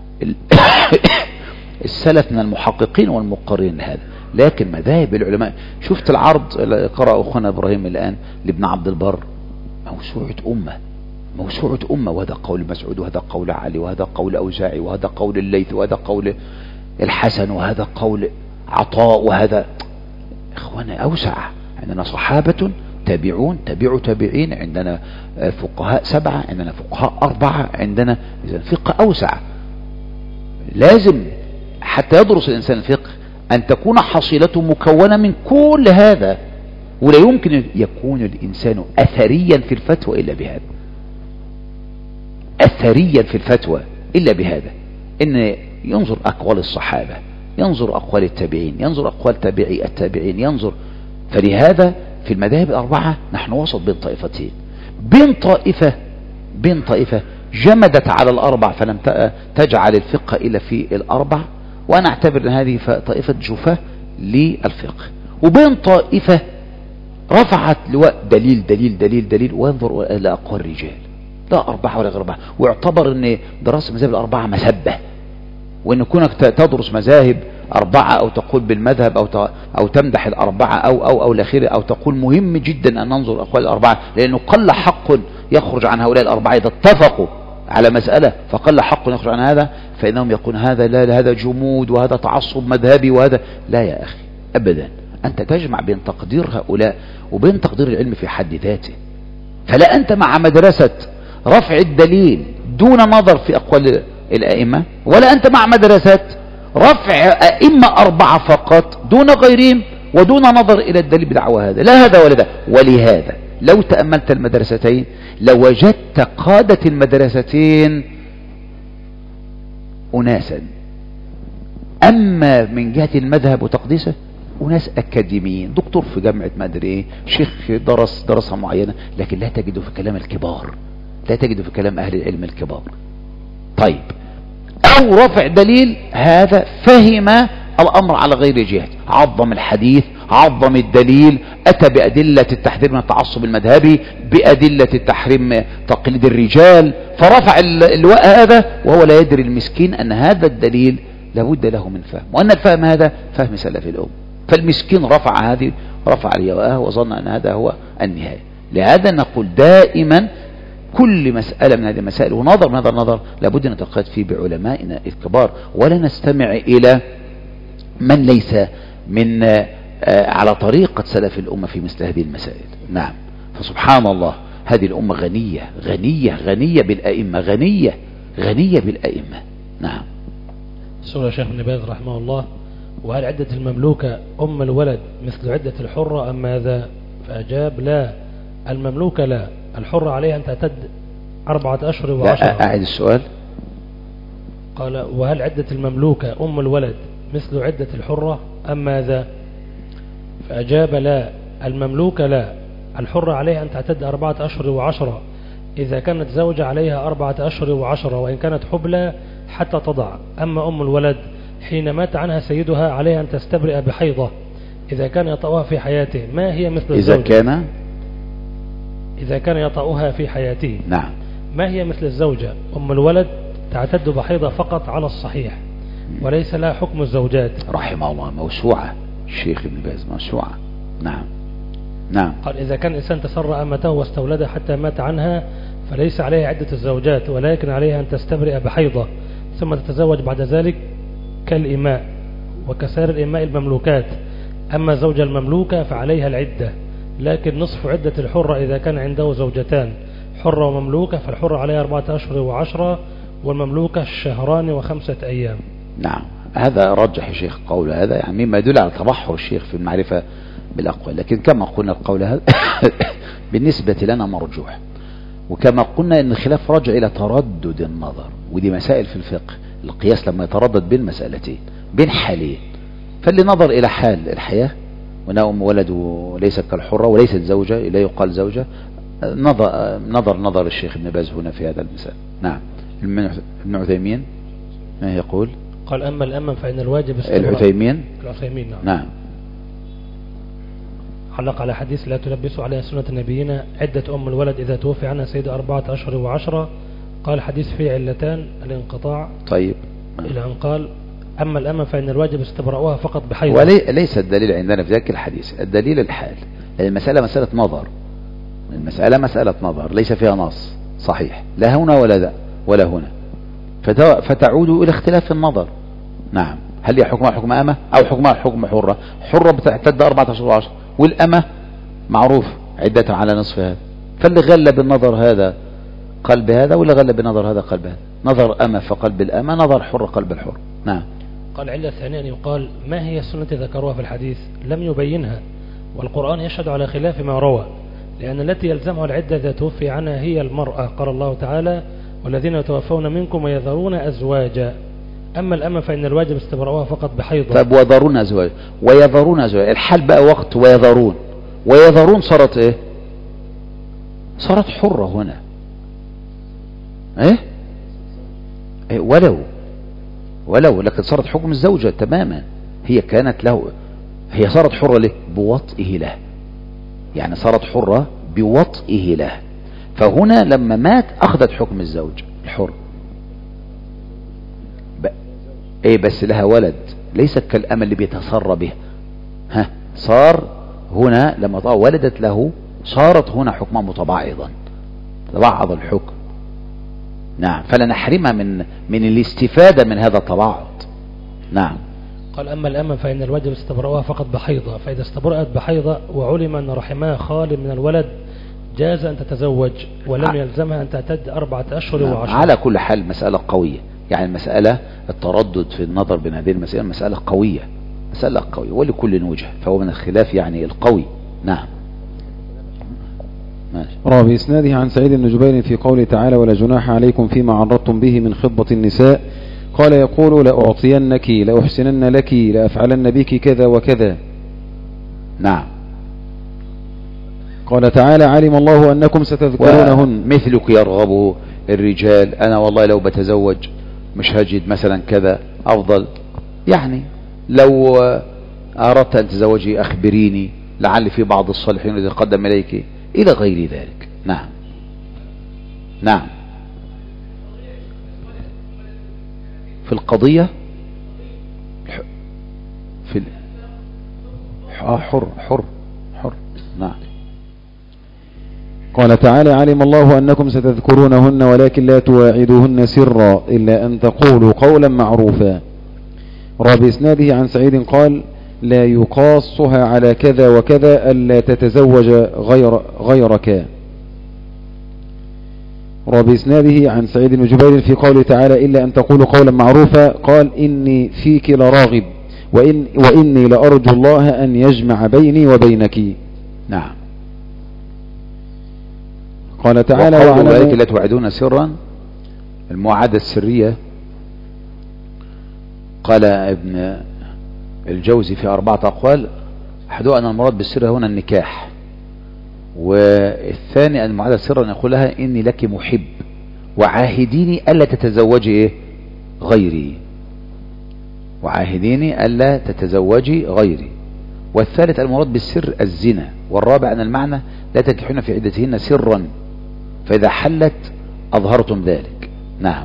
السلف من المحققين والمقررين لهذا. لكن مذاهب العلماء، شفت العرض قرأ أخونا إبراهيم الآن لابن عبد البر، موسوعة أمة موسوعة أمة، وهذا قول مسعود وهذا قول علي وهذا قول أوزاعي وهذا قول الليث وهذا قول الحسن وهذا قول عطاء، وهذا إخوانا أوسع. عندنا صحابة تابعون تابعوا تابعين، عندنا فقهاء سبعة، عندنا فقهاء أربعة، عندنا فقه أوسع. لازم حتى يدرس الإنسان الفقه أن تكون حصيلته مكونة من كل هذا، ولا يمكن يكون الإنسان أثريا في الفتوى إلا بهذا، أثريا في الفتوى إلا بهذا. إن ينظر أقوال الصحابة، ينظر أقوال التابعين، ينظر أقوال تابعي التابعين، ينظر. فلهذا في المذاهب الأربعة نحن وسط بين طائفتين، بين طائفة بين طائفة جمدت على الأربع فلم تجعل الفقه إلا في الأربع، وأنا أعتبر أن هذه طائفة جفاة للفقه، وبين طائفة رفعت لواء دليل دليل دليل دليل وينظر إلى أقوال الرجال، لا أربعة ولا غير أربعة، واعتبر أن دراسة مذاهب الأربعة مسبة، وأن كونك تدرس مذاهب أربعة أو تقول بالمذهب أو أو تمدح الأربعة أو أو أو الأخير أو تقول مهم جدا أن ننظر أقوال الأربعة، لأنه قل حق يخرج عن هؤلاء الأربعة إذا اتفقوا على مسألة، فقل حق يخرج عن هذا، فإنهم يقولون هذا لا، هذا جمود وهذا تعصب مذهبي وهذا لا. يا أخي أبدا، أنت تجمع بين تقدير هؤلاء وبين تقدير العلم في حد ذاته. فلا أنت مع مدرسة رفع الدليل دون نظر في أقوال الأئمة، ولا أنت مع مدرسة رفع أئمة أربعة فقط دون غيرهم ودون نظر إلى الدليل بدعوى هذا، لا هذا ولا ده. ولهذا لو تأملت المدرستين لوجدت قادة المدرستين أناسا، أما من جهة المذهب وتقديسه أناس أكاديميين، دكتور في جامعة ما أدري إيه، شيخ درس دراسة معينة، لكن لا تجده في كلام الكبار، لا تجده في كلام أهل العلم الكبار. طيب، أو رفع دليل هذا فهم الأمر على غير جهة، عظم الحديث، عظم الدليل، أتى بأدلة التحذير من التعصب المذهبي، بأدلة التحريم تقليد الرجال، فرفع اللواء هذا وهو لا يدري المسكين أن هذا الدليل لابد له من فهم، وأن الفهم هذا فهم سلف الأمة. فالمسكين رفع هذه رفع اليواء وظن أن هذا هو النهاية. لهذا نقول دائما كل مسألة من هذه المسائل ونظر من هذا النظر لابد أن نتقاد فيه بعلمائنا الكبار، ولا نستمع إلى من ليس من على طريقة سلف الأمة في مثل هذه المسائل. نعم، فسبحان الله هذه الأمة غنية غنية غنية بالأئمة، غنية غنية بالأئمة. نعم. سؤال الشيخ ابن باز رحمه الله: وهل عدة المملوكة أم الولد مثل عدة الحرة أم ماذا؟ فأجاب: لا، المملوكة لا، الحرة عليها أن تعتد أربعة أشهر وعشرة. أعد السؤال. قال: وهل عدة المملوكة أم الولد مثل عدة الحرة أم ماذا؟ فأجاب: لا، المملوكة لا، الحرة عليها أن تعتد أربعة أشهر وعشرة إذا كانت زوجة عليها أربعة أشهر وعشرة وإن كانت حبلى حتى تضع. أما أم الولد حين مات عنها سيدها عليها أن تستبرئ بحيضة إذا كان يطأها في حياته. ما هي مثل الزوجة؟ إذا كان إذا كان يطأها في حياته. نعم. ما هي مثل الزوجة؟ أم الولد تعتد بحيضة فقط على الصحيح وليس لها حكم الزوجات. رحمه الله. موسوعة الشيخ ابن باز، موسوعة. نعم نعم. قال: إذا كان الإنسان تسرى أمته واستولدها حتى مات عنها فليس عليها عدة الزوجات، ولكن عليها أن تستبرئ بحيضة ثم تتزوج بعد ذلك كالإماء وكسائر الإماء المملوكات. أما زوج المملوكة فعليها العدة، لكن نصف عدة الحرة إذا كان عنده زوجتان حرة ومملوكة، فالحرة عليها أربعة أشهر وعشرة والمملوكة شهران وخمسة أيام. نعم، هذا رجح الشيخ قول هذا، يعني مما يدل على تبحر الشيخ في المعرفة بالأقوال. لكن كما قلنا القول هذا بالنسبة لنا مرجوح، وكما قلنا ان الخلاف راجع الى تردد النظر، ودي مسائل في الفقه. القياس لما يتردد بين مسألتين بين حالين، فاللي نظر الى حال الحياة ونوم ولد وليس كالحرة وليست زوجة لا يقال زوجة، نظر نظر نظر الشيخ ابن باز هنا في هذا المثال. نعم. ابن عثيمين ما يقول؟ قال: أما الأمن فإن الواجب العثيمين العثيمين نعم. نعم. علق على حديث: لا تلبسوا عليها سنة نبينا عدة أم الولد إذا توفي عنها سيد أربعة أشهر وعشرة. قال: حديث فيه علتان، الانقطاع. طيب. إلى أن قال: أما الأمن فإن الواجب استبرأوها فقط بحيض. وليس الدليل عندنا في ذاك الحديث، الدليل الحال. المسألة مسألة نظر، المسألة مسألة نظر ليس فيها نص صحيح لا هنا ولا ذا ولا هنا، فتعود إلى اختلاف النظر. نعم. هل هي حكمها حكم أمة أو حكمها حكم حرة؟ حرة بتعتد أربعة أشهر وعشرة، والأمة معروف عدتها على نصف هذا، فاللي غلب النظر هذا قلب هذا، واللي غلب النظر هذا قلب هذا. نظر أمة فقلب الأمة، نظر حر قلب الحر. نعم. قال: علة ثانية أن يقال: ما هي السنة ذكروها في الحديث؟ لم يبينها، والقرآن يشهد على خلاف ما روى، لأن التي يلزمها العدة إذا توفي عنها هي المرأة. قال الله تعالى: والذين يتوفون منكم ويذرون أزواجا. أما الأمة فإن الواجب استبراؤها فقط بحيضة. طيب ويذرون أزواج ويذرون أزواج، الحال بقى وقت ويذرون ويذرون صارت إيه؟ صارت حرة هنا. إيه؟ إيه ولو ولو لكن صارت حكم الزوجة تماما. هي كانت له، هي صارت حرة له بوطئه له، يعني صارت حرة بوطئه له. فهنا لما مات أخذت حكم الزوج الحر. ب... ايه بس لها ولد، ليست كالأمة اللي بيتسرى به. ها صار هنا لما طلع ولدت له صارت هنا حكمها متباعضا، تبعض الحكم. نعم، فلا نحرمها من من الاستفادة من هذا التباعض. نعم. قال أما الأمة فإن الواجب استبراؤها فقط بحيضة، فإذا استبرأت بحيضة وعلم أن رحمها خال من الولد جاز أن تتزوج ولم يلزمها أن تعتد أربعة أشهر نعم. وعشرة. على كل حال مسألة قوية، يعني المسألة التردد في النظر بين هذه المسألة مسألة قوية، مسألة قوية ولكل وجه، فهو من الخلاف يعني القوي. نعم. روى بإسناده عن سعيد بن جبير في قوله تعالى ولا جناح عليكم فيما عرضتم به من خطبة النساء، قال يقول لأعطينك لأحسنن لك لأفعلن بك كذا وكذا. نعم. قال تعالى علم الله أنكم ستذكرونهن. مثلك يرغب الرجال، أنا والله لو بتزوج مش هجد مثلا كذا أفضل، يعني لو أردت أن تزوجي أخبريني لعل في بعض الصالحين الذي قدم إليك إلى غير ذلك. نعم. نعم. في القضية في حر حر حر. نعم. قال تعالى علم الله أنكم ستذكرونهن ولكن لا تواعدوهن سرا إلا أن تقولوا قولا معروفا. روى بإسناده عن سعيد قال لا يقاصها على كذا وكذا ألا تتزوج غير غيرك. روى بإسناده عن سعيد بن جبير في قوله تعالى إلا أن تقولوا قولا معروفا قال إني فيك لراغب وإن وإني لأرجو الله أن يجمع بيني وبينك. نعم. قال تعالى وقول ذلك لا توعدون سرا، المواعدة السرية قال ابن الجوزي في أربعة أقوال، أحدها أن المراد بالسر هنا النكاح، والثاني أن المواعدة سرا يقول لها إني لك محب وعاهديني ألا تتزوجي إيه غيري، وعاهديني ألا تتزوجي غيري. والثالث المراد بالسر الزنا، والرابع أن المعنى لا تنكحون في عدتهن سرا فإذا حلت أظهرتم ذلك. نعم.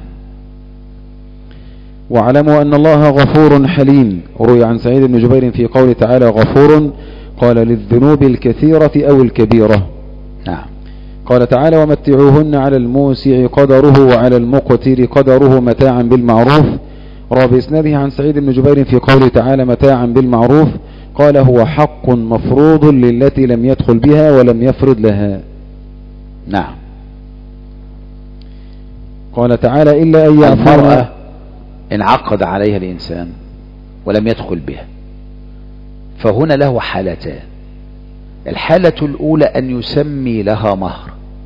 واعلموا أن الله غفور حليم. روي عن سعيد بن جبير في قول تعالى غفور قال للذنوب الكثيرة أو الكبيرة. نعم. قال تعالى ومتعوهن على الموسع قدره وعلى المقتر قدره متاعا بالمعروف. روى بإسناده عن سعيد بن جبير في قول تعالى متاعا بالمعروف قال هو حق مفروض للتي لم يدخل بها ولم يفرض لها. نعم. قال تعالى إلا أن يعفو انعقد عليها الإنسان ولم يدخل بها، فهنا له حالتان. الحالة الأولى أن يسمي لها مهر،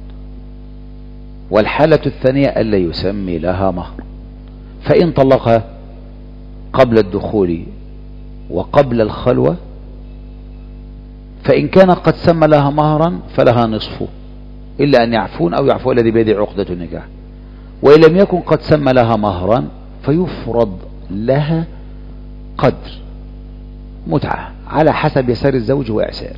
والحالة الثانية ألا يسمي لها مهر. فإن طلقها قبل الدخول وقبل الخلوة فإن كان قد سمى لها مهرا فلها نصفه إلا أن يعفون أو يعفو الذي بيده عقدة النكاح، وإن لم يكن قد سمى لها مهرا فيفرض لها قدر متعة على حسب يسار الزوج وإعسار.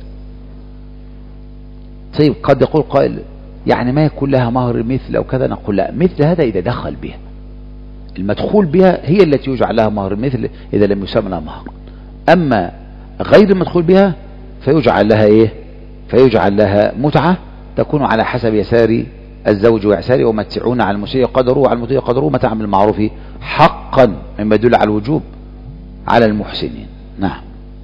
طيب قد يقول قائل يعني ما يكون لها مهر مثل أو كذا، نقول لا، مثل هذا إذا دخل بها، المدخول بها هي التي يجعل لها مهر مثل إذا لم يسمى لها مهر. أما غير المدخول بها فيجعل لها إيه؟ فيجعل لها متعة تكون على حسب يسار الزوج وإعساره. ومتعون على المسيء قدره وعلى المطيع قدره متاعا بالمعروف حقا مما يدل على الوجوب على المحسنين. نعم.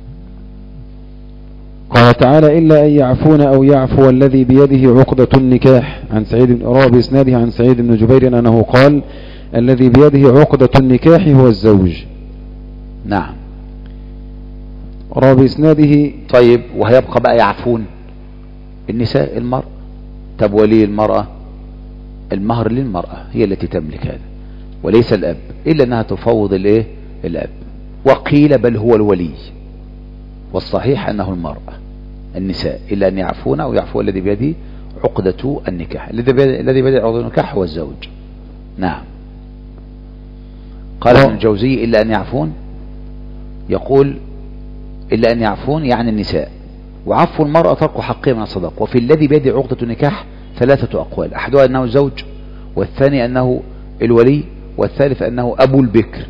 قال تعالى إلا أن يعفون أو يعفو الذي بيده عقدة النكاح. عن سعيد روى بإسناده عن سعيد بن جبير أنه قال الذي بيده عقدة النكاح هو الزوج. نعم. روى بإسناده. طيب وهيبقى بقى يعفون النساء المرأة. طب ولي المرأة المهر للمرأة هي التي تملك هذا. وليس الأب، إلا أنها تفوض الإيه الأب. وقيل بل هو الولي، والصحيح أنه المرأة النساء، إلا أن يعفون أو يعفو الذي بيده عقدة النكاح. الذي بيده عقدة النكاح هو الزوج. نعم. قال ابن الجوزي إلا أن يعفون، يقول إلا أن يعفون يعني النساء، وعفو المرأة ترك حقها من الصداق. وفي الذي بيده عقدة النكاح ثلاثة أقوال، أحدها أنه الزوج، والثاني أنه الولي، والثالث أنه أبو البكر.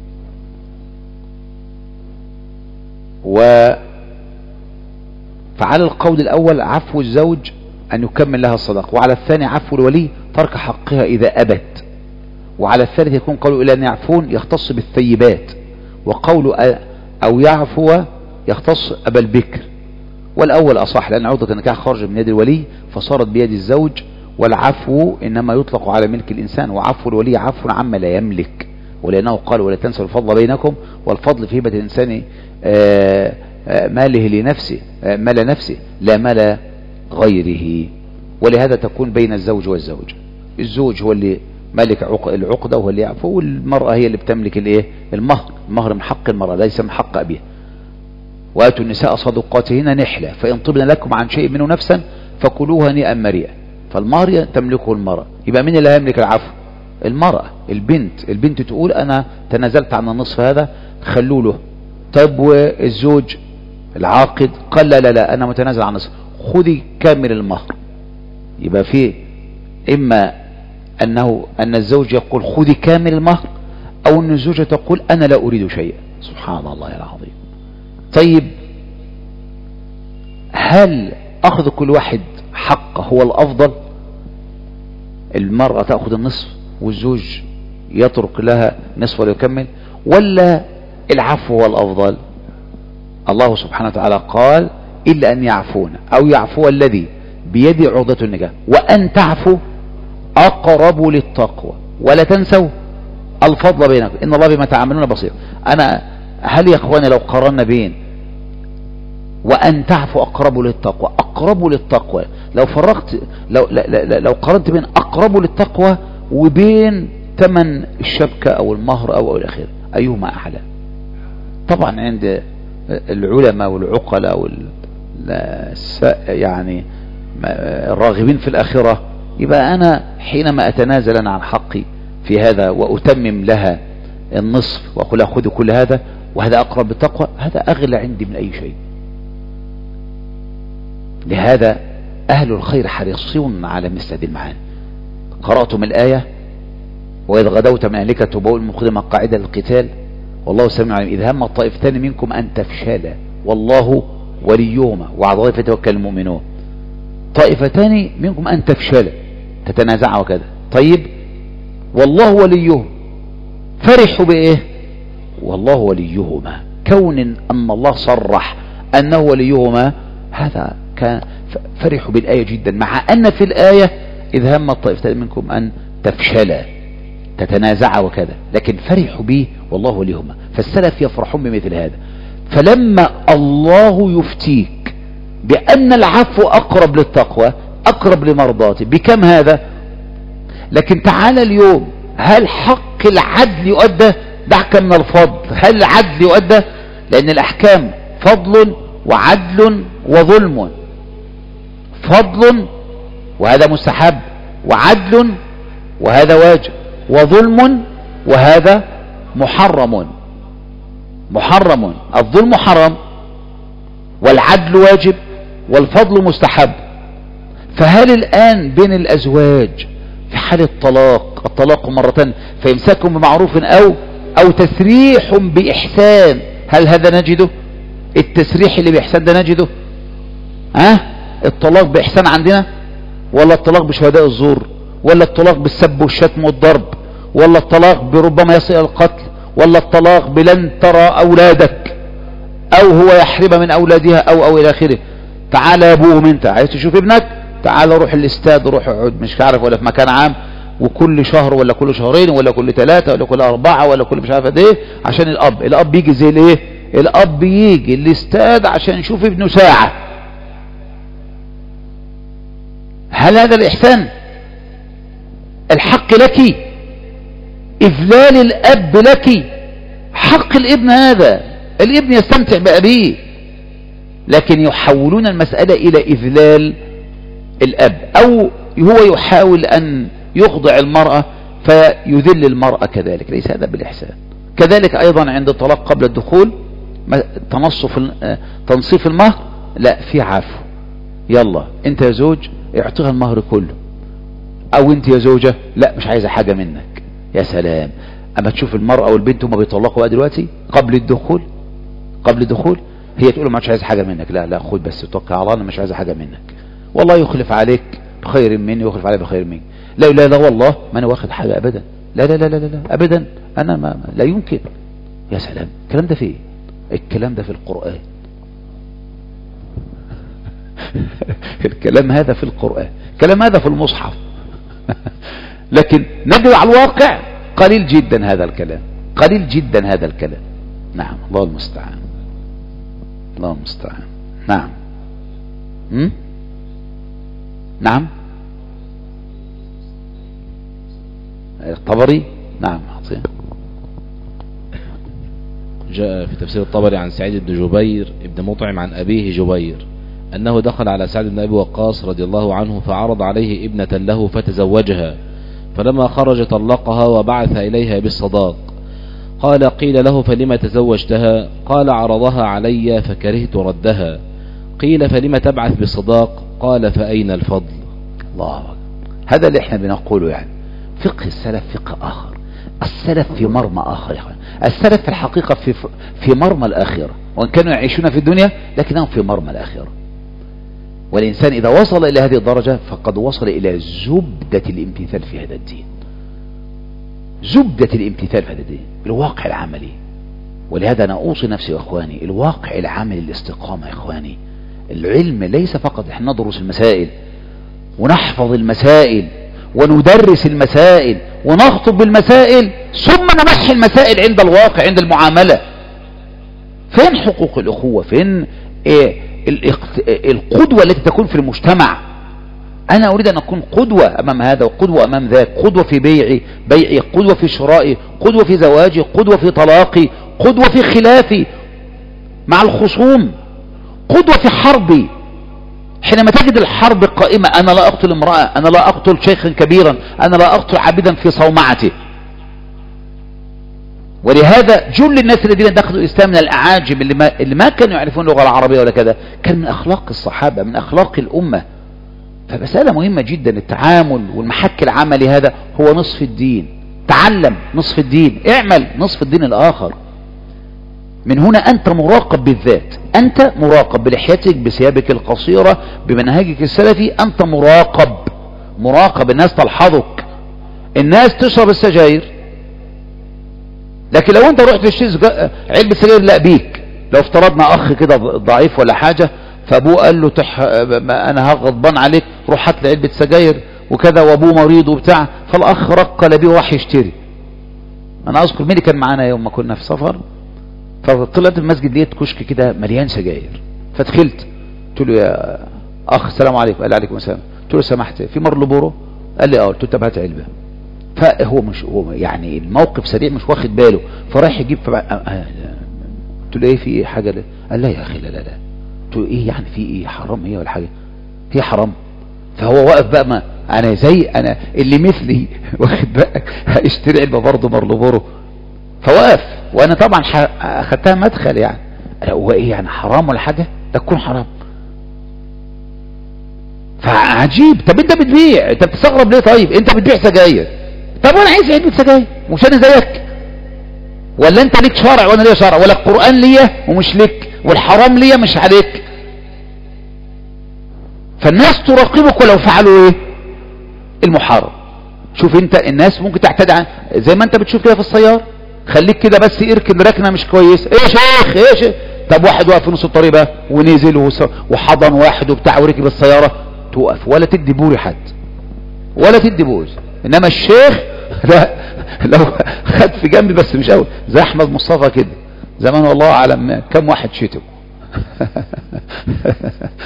و فعلى القول الأول عفو الزوج أن يكمل لها الصداق، وعلى الثاني عفو الولي ترك حقها إذا أبت، وعلى الثالث يكون قوله إلا أن يعفون يختص بالثيبات، وقول أو يعفو يختص أبا البكر. والأول أصح، لأن عقدة النكاح خرج من يد الولي فصارت بيد الزوج، والعفو إنما يطلق على ملك الإنسان، وعفو الولي عفو عما لا يملك، ولأنه قال ولا تنسوا الفضل بينكم، والفضل في هبة الإنسان آآ آآ ماله لنفسه، مال نفسه لا مال غيره. ولهذا تكون بين الزوج والزوج، الزوج هو اللي مالك العقدة وهو اللي يعفو، والمرأة هي اللي بتملك الايه المهر. المهر من حق المرأة ليس من حق أبيها. وآتوا النساء صدقاتهن نحلة فإن طبن لكم عن شيء منه نفسا فكلوها هنيئا مريئا. فالمهر تملكه المرأة. يبقى مين اللي هيملك العفو؟ المرأة، البنت. البنت تقول أنا تنازلت عن النصف هذا خلوا له. طيب والزوج العاقد قال لا لا لا أنا متنازل عن النصف، خذي كامل المهر. يبقى فيه إما أنه أن الزوج يقول خذي كامل المهر، أو أن الزوجة تقول أنا لا أريد شيئا. سبحان الله العظيم. طيب هل أخذ كل واحد حقه هو الأفضل؟ المرأة تأخذ النصف والزوج يترك لها نصف ولا يكمل، ولا العفو هو الأفضل؟ الله سبحانه وتعالى قال إلا أن يعفون أو يعفو الذي بيد عقدة النكاح، وأن تعفو أقرب للتقوى، ولا تنسوا الفضل بينكم إن الله بما تعملون بصير. أنا هل يا أخواني لو قارنا بين وأن تعفو أقرب للتقوى، أقرب للتقوى، لو فرقت لو لا لا لو قارنت بين أقرب للتقوى وبين ثمن الشبكة أو المهر أو إلى آخره، أيهما أعلى؟ طبعا عند العلماء والعقلاء وال يعني الراغبين في الآخرة يبقى أنا حينما أتنازل أنا عن حقي في هذا وأتمم لها النصف وأقول أخذ كل هذا وهذا أقرب بالتقوى، هذا أغلى عندي من أي شيء. لهذا أهل الخير حريصون على مثل هذه المعاني. قرأتم الآية وإذ غدوت من أهلك تبوء المؤمنين مقاعد للقتال والله سميع عليم إذ هم الطائفتان منكم أن تفشلا والله وليهما وعلى الله فيتوكل المؤمنون. طائفتان منكم أن تفشلا تتنازع وكذا. طيب والله وليهم، فرحوا بإيه؟ والله وليهما، كون أن الله صرح أنه وليهما هذا كان فرحوا بالآية جدا، مع أن في الآية إذ هم الطائفتان منكم أن تفشلا تتنازع وكذا، لكن فرحوا به والله وليهما. فالسلف يفرحون بمثل هذا. فلما الله يفتيك بأن العفو أقرب للتقوى أقرب لمرضاته بكم هذا؟ لكن تعال اليوم هل حق العدل يؤدى؟ دعك من الفضل، هل العدل يؤدى؟ لأن الأحكام فضل وعدل وظلم. فضل وهذا مستحب، وعدل وهذا واجب، وظلم وهذا محرم. محرم، الظلم حرام والعدل واجب والفضل مستحب. فهل الآن بين الأزواج في حال الطلاق، الطلاق مرتين فإمساك بمعروف أو أو تسريح بإحسان، هل هذا نجده؟ التسريح اللي بإحسان ده نجده؟ ها أه؟ الطلاق بإحسان عندنا، ولا الطلاق بشهداء الزور، ولا الطلاق بالسب والشتم والضرب، ولا الطلاق بربما يصل إلى القتل، ولا الطلاق بلن ترى أولادك، أو هو يحرم من أولادها أو أو إلى آخره. تعال يا أبوهم أنت عايز تشوف ابنك، تعال روح الاستاد، روح اقعد مش عارف ولا في مكان عام، وكل شهر ولا كل شهرين ولا كل ثلاثة ولا كل أربعة ولا كل مش عارف قد ايه، عشان الأب الأب يجي زي الايه، الأب يجي الاستاد عشان يشوف ابنه ساعة. هل هذا الإحسان؟ الحق لك إذلال الأب لك حق الابن، هذا الابن يستمتع بأبيه، لكن يحولون المسألة إلى إذلال الأب، أو هو يحاول أن يخضع المرأة فيذل المرأة كذلك، ليس هذا بالإحسان. كذلك أيضا عند الطلاق قبل الدخول تنصف تنصيف المهر، لا في عفو، يلا انت يا زوج اعطيها المهر كله، او انت يا زوجة لا مش عايزة حاجة منك. يا سلام، اما تشوف المرأة والبنت هما بيطلقوا بقى دلوقتي قبل الدخول، قبل الدخول هي تقول له ما مش عايز حاجة منك، لا لا خد بس توكل على الله، انا مش عايز حاجة منك، والله يخلف عليك بخير مني ويخلف عليك بخير مني. لا لا لا والله ما انا واخد حاجة ابدا، لا لا لا لا لا ابدا، انا ما لا يمكن. يا سلام، الكلام ده فين؟ الكلام ده في القرآن. الكلام هذا في القرآن، الكلام هذا في المصحف. لكن نجد على الواقع قليل جدا هذا الكلام، قليل جدا هذا الكلام. نعم، الله المستعان، الله المستعان. نعم. م? نعم الطبري، نعم عطيه. جاء في تفسير الطبري عن سعيد بن جبير ابن مطعم عن أبيه جبير أنه دخل على سعد بن أبي وقاص رضي الله عنه فعرض عليه ابنة له فتزوجها، فلما خرج طلقها وبعث إليها بالصداق. قال: قيل له: فلما تزوجتها؟ قال: عرضها علي فكرهت ردها. قيل: فلما تبعث بالصداق؟ قال: فأين الفضل؟ الله أكبر. هذا اللي احنا بنقوله، يعني فقه السلف فقه آخر، السلف في مرمى آخر. السلف في الحقيقة في في مرمى الآخرة، وإن كانوا يعيشون في الدنيا لكنهم في مرمى الآخرة. والإنسان إذا وصل إلى هذه الدرجة فقد وصل إلى زبدة الامتثال في هذا الدين، زبدة الامتثال في هذا الدين، الواقع العملي. ولهذا أنا أوصي نفسي وإخواني، الواقع العملي، الاستقامة يا إخواني. العلم ليس فقط إحنا ندرس المسائل ونحفظ المسائل وندرس المسائل ونخطب بالمسائل ثم نمحي المسائل عند الواقع، عند المعاملة. فين حقوق الأخوة؟ فين إيه القدوة التي تكون في المجتمع؟ أنا أريد أن أكون قدوة أمام هذا وقدوة أمام ذاك، قدوة في بيعي بيعي قدوة في شرائي، قدوة في زواجي، قدوة في طلاقي، قدوة في خلافي مع الخصوم، قدوة في حربي. حينما تجد الحرب قائمة، أنا لا أقتل امرأة، أنا لا أقتل شيخا كبيرا، أنا لا أقتل عبدا في صومعته. ولهذا جل الناس الذين دخلوا الإسلام من الأعاجم اللي ما, اللي ما كانوا يعرفون اللغة العربية ولا كذا، كان من أخلاق الصحابة، من أخلاق الأمة. فمسألة مهمة جدا، التعامل والمحك العملي هذا هو نصف الدين. تعلم نصف الدين، اعمل نصف الدين الآخر. من هنا أنت مراقب بالذات، أنت مراقب بلحيتك، بثيابك القصيرة، بمنهجك السلفي، أنت مراقب مراقب. الناس تلحظك، الناس تشرب السجاير، لكن لو انت رحت تشتري علبة سجاير لا بيك. لو افترضنا اخ كده ضعيف ولا حاجة، فابوه قال له تح... انا هغضبان عليك، روح هات لي علبة سجاير وكذا، وابوه مريض وبتاع، فالاخ رقل بيه وراح يشتري. انا اذكر مين اللي كان معانا يوم ما كنا في سفر، فطلعت المسجد لقيت كشك كده مليان سجاير، فدخلت قلت له يا اخ السلام عليكم. قال لي عليكم السلام. قلت له سمحت في مرلبورو؟ قال لي اه. قلت له طب هات علبة. فهو مش هو يعني الموقف سريع، مش واخد باله، فرايح يجيب. فبع... قلت له ايه في ايه حاجه ده؟ قال لا يا اخي لا لا لا. قلت له ايه يعني في ايه، حرام هي ولا حاجه؟ هي حرام. فهو واقف بقى، ما انا زي انا اللي مثلي واخد بقى هيشتري علبه برضه مرلبورو، فوقف. وانا طبعا اخدتها مدخل يعني، هو ايه يعني حرام ولا حاجه؟ ده تكون حرام. فعجيب. طب انت بتبيع، انت بتستغرب ليه؟ طيب انت بتبيع سجاير، طب وانا عايز علبه سجاير مش انا زيك؟ ولا انت ليك شرع وانا ليا شرع؟ ولا القرآن ليا ومش ليك، والحرام ليا مش عليك؟ فالناس تراقبك ولو فعلوا ايه المحرم. شوف انت الناس ممكن تعتدي عن، زي ما انت بتشوف كده في السيارة، خليك كده بس اركن ركنه مش كويس، ايه يا شيخ ايه يا شيخ؟ طب واحد واقف في نص الطريق بقى ونزل وحضن واحد وبتاع وركب السيارة، توقف ولا تدي بوري حد ولا تدي بوز. انما الشيخ لا، لو خد في جنبي بس مش قوي، زي احمد مصطفى كده زمان والله اعلم كم واحد شتم.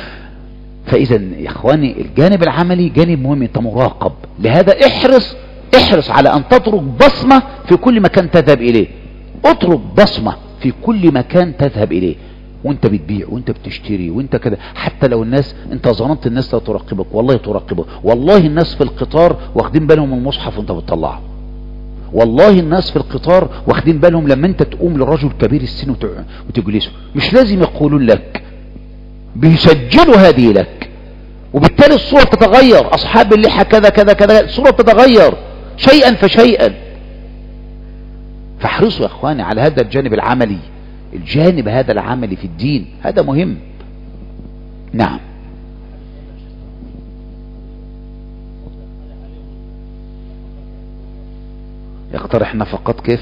فاذا يا اخواني الجانب العملي جانب مهم، انت مراقب. لهذا احرص احرص على ان تترك بصمة في كل مكان تذهب اليه. اترك بصمة في كل مكان تذهب اليه، وانت بتبيع وانت بتشتري وانت كده. حتى لو الناس انت ظننت الناس لا تراقبك، والله تراقبك. والله الناس في القطار واخدين بالهم من المصحف وانت بتطلعه. والله الناس في القطار واخدين بالهم لما انت تقوم للرجل كبير السن وتجلسه. مش لازم يقولون لك، بيسجلوا هذه لك، وبالتالي الصورة تتغير. اصحاب اللحى كذا كذا كذا، الصورة تتغير شيئا فشيئا. فاحرصوا يا اخواني على هذا الجانب العملي، الجانب هذا العملي في الدين، هذا مهم. نعم. يقترح نفقات كيف؟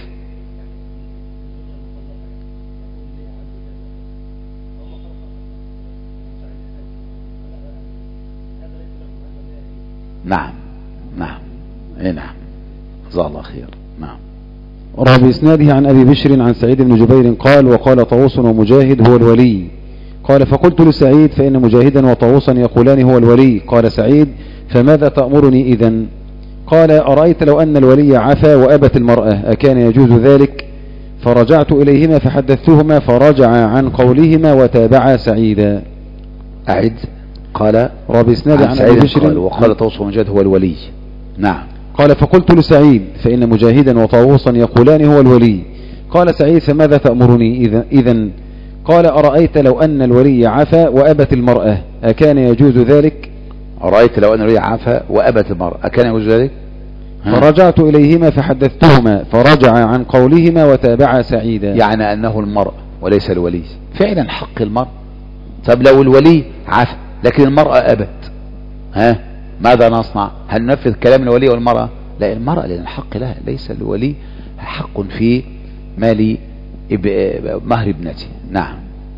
نعم نعم اي نعم، جزاه الله خير. نعم. روى بإسناده عن أبي بشر عن سعيد بن جبير قال: وقال طاووس ومجاهد هو الولي. قال: فقلت لسعيد: فإن مجاهدا وطاووسا يقولان هو الولي. قال سعيد: فماذا تأمرني إذن؟ قال: أرأيت لو أن الولي عفا وأبت المرأة أكان يجوز ذلك؟ فرجعت إليهما فحدثتهما فرجع عن قولهما وتابعا سعيدا. أعد. قال: روى بإسناده عن أبي بشر وقال طاووس ومجاهد هو الولي. نعم. قال: فقلت لسعيد: فإن مجاهدا وطاووسا يقولان هو الولي. قال سعيد: فماذا تأمرني إذن؟ قال: أرأيت لو أن الولي عفا وأبت المرأة أكان يجوز ذلك؟ أرأيت لو أن الولي عفا وأبت المرأة أكان يجوز ذلك؟ فرجعت إليهما فحدثتهما فرجع عن قولهما وتابعا سعيدا. يعني أنه المرأة وليس الولي فعلا حق المرأة. طب لو الولي عفا لكن المرأة أبت، ها ماذا نصنع؟ هل ننفذ كلام الولي والمرأة؟ لا، المرأة لأن الحق لها، ليس الولي حق في مال مهر ابنته. نعم.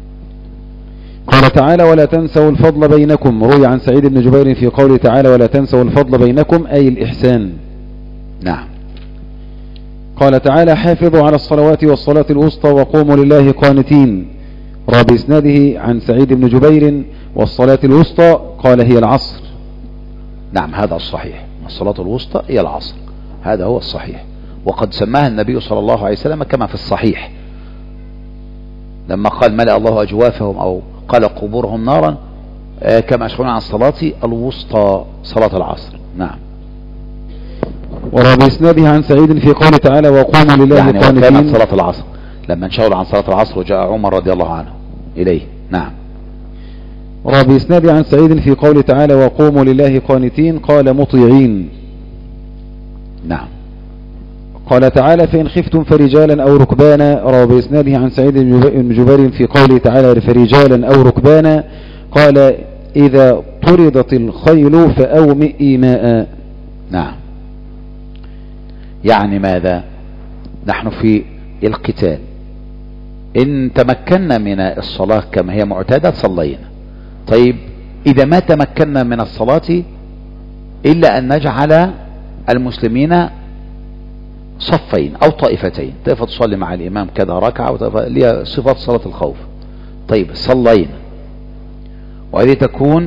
قال تعالى: ولا تنسوا الفضل بينكم. روي عن سعيد بن جبير في قوله تعالى: ولا تنسوا الفضل بينكم، أي الإحسان. نعم. قال تعالى: حافظوا على الصلوات والصلاة الوسطى وقوموا لله قانتين. روى بإسناده عن سعيد بن جبير: والصلاة الوسطى قال هي العصر. نعم، هذا الصحيح، الصلاة الوسطى هي العصر، هذا هو الصحيح. وقد سماها النبي صلى الله عليه وسلم كما في الصحيح لما قال: ملأ الله أجوافهم أو قال قبورهم نارا كما أشغلون عن الصلاة الوسطى، صلاة العصر. نعم. وروى بإسناده عن سعيد في قوله تعالى: وقوموا لله يعني قانتين. كانت صلاة العصر لما انشغلوا عن صلاة العصر وجاء عمر رضي الله عنه إليه. نعم. روى بإسناده عن سعيد في قوله تعالى: وقوموا لله قانتين قال مطيعين. نعم. قال تعالى: فإن خفتم فرجالا أو ركبانا. روى بإسناده عن سعيد بن جبير في قوله تعالى: فرجالا أو ركبانا قال: إذا طردت الخيل فأومئ إيماء. نعم. يعني ماذا؟ نحن في القتال إن تمكنا من الصلاة كما هي معتادة صلينا. طيب إذا ما تمكنا من الصلاة إلا أن نجعل المسلمين صفين أو طائفتين، طائفة تصلي مع الإمام كذا ركعة وطائفة لها صفات صلاة الخوف. طيب صلينا، وهذه تكون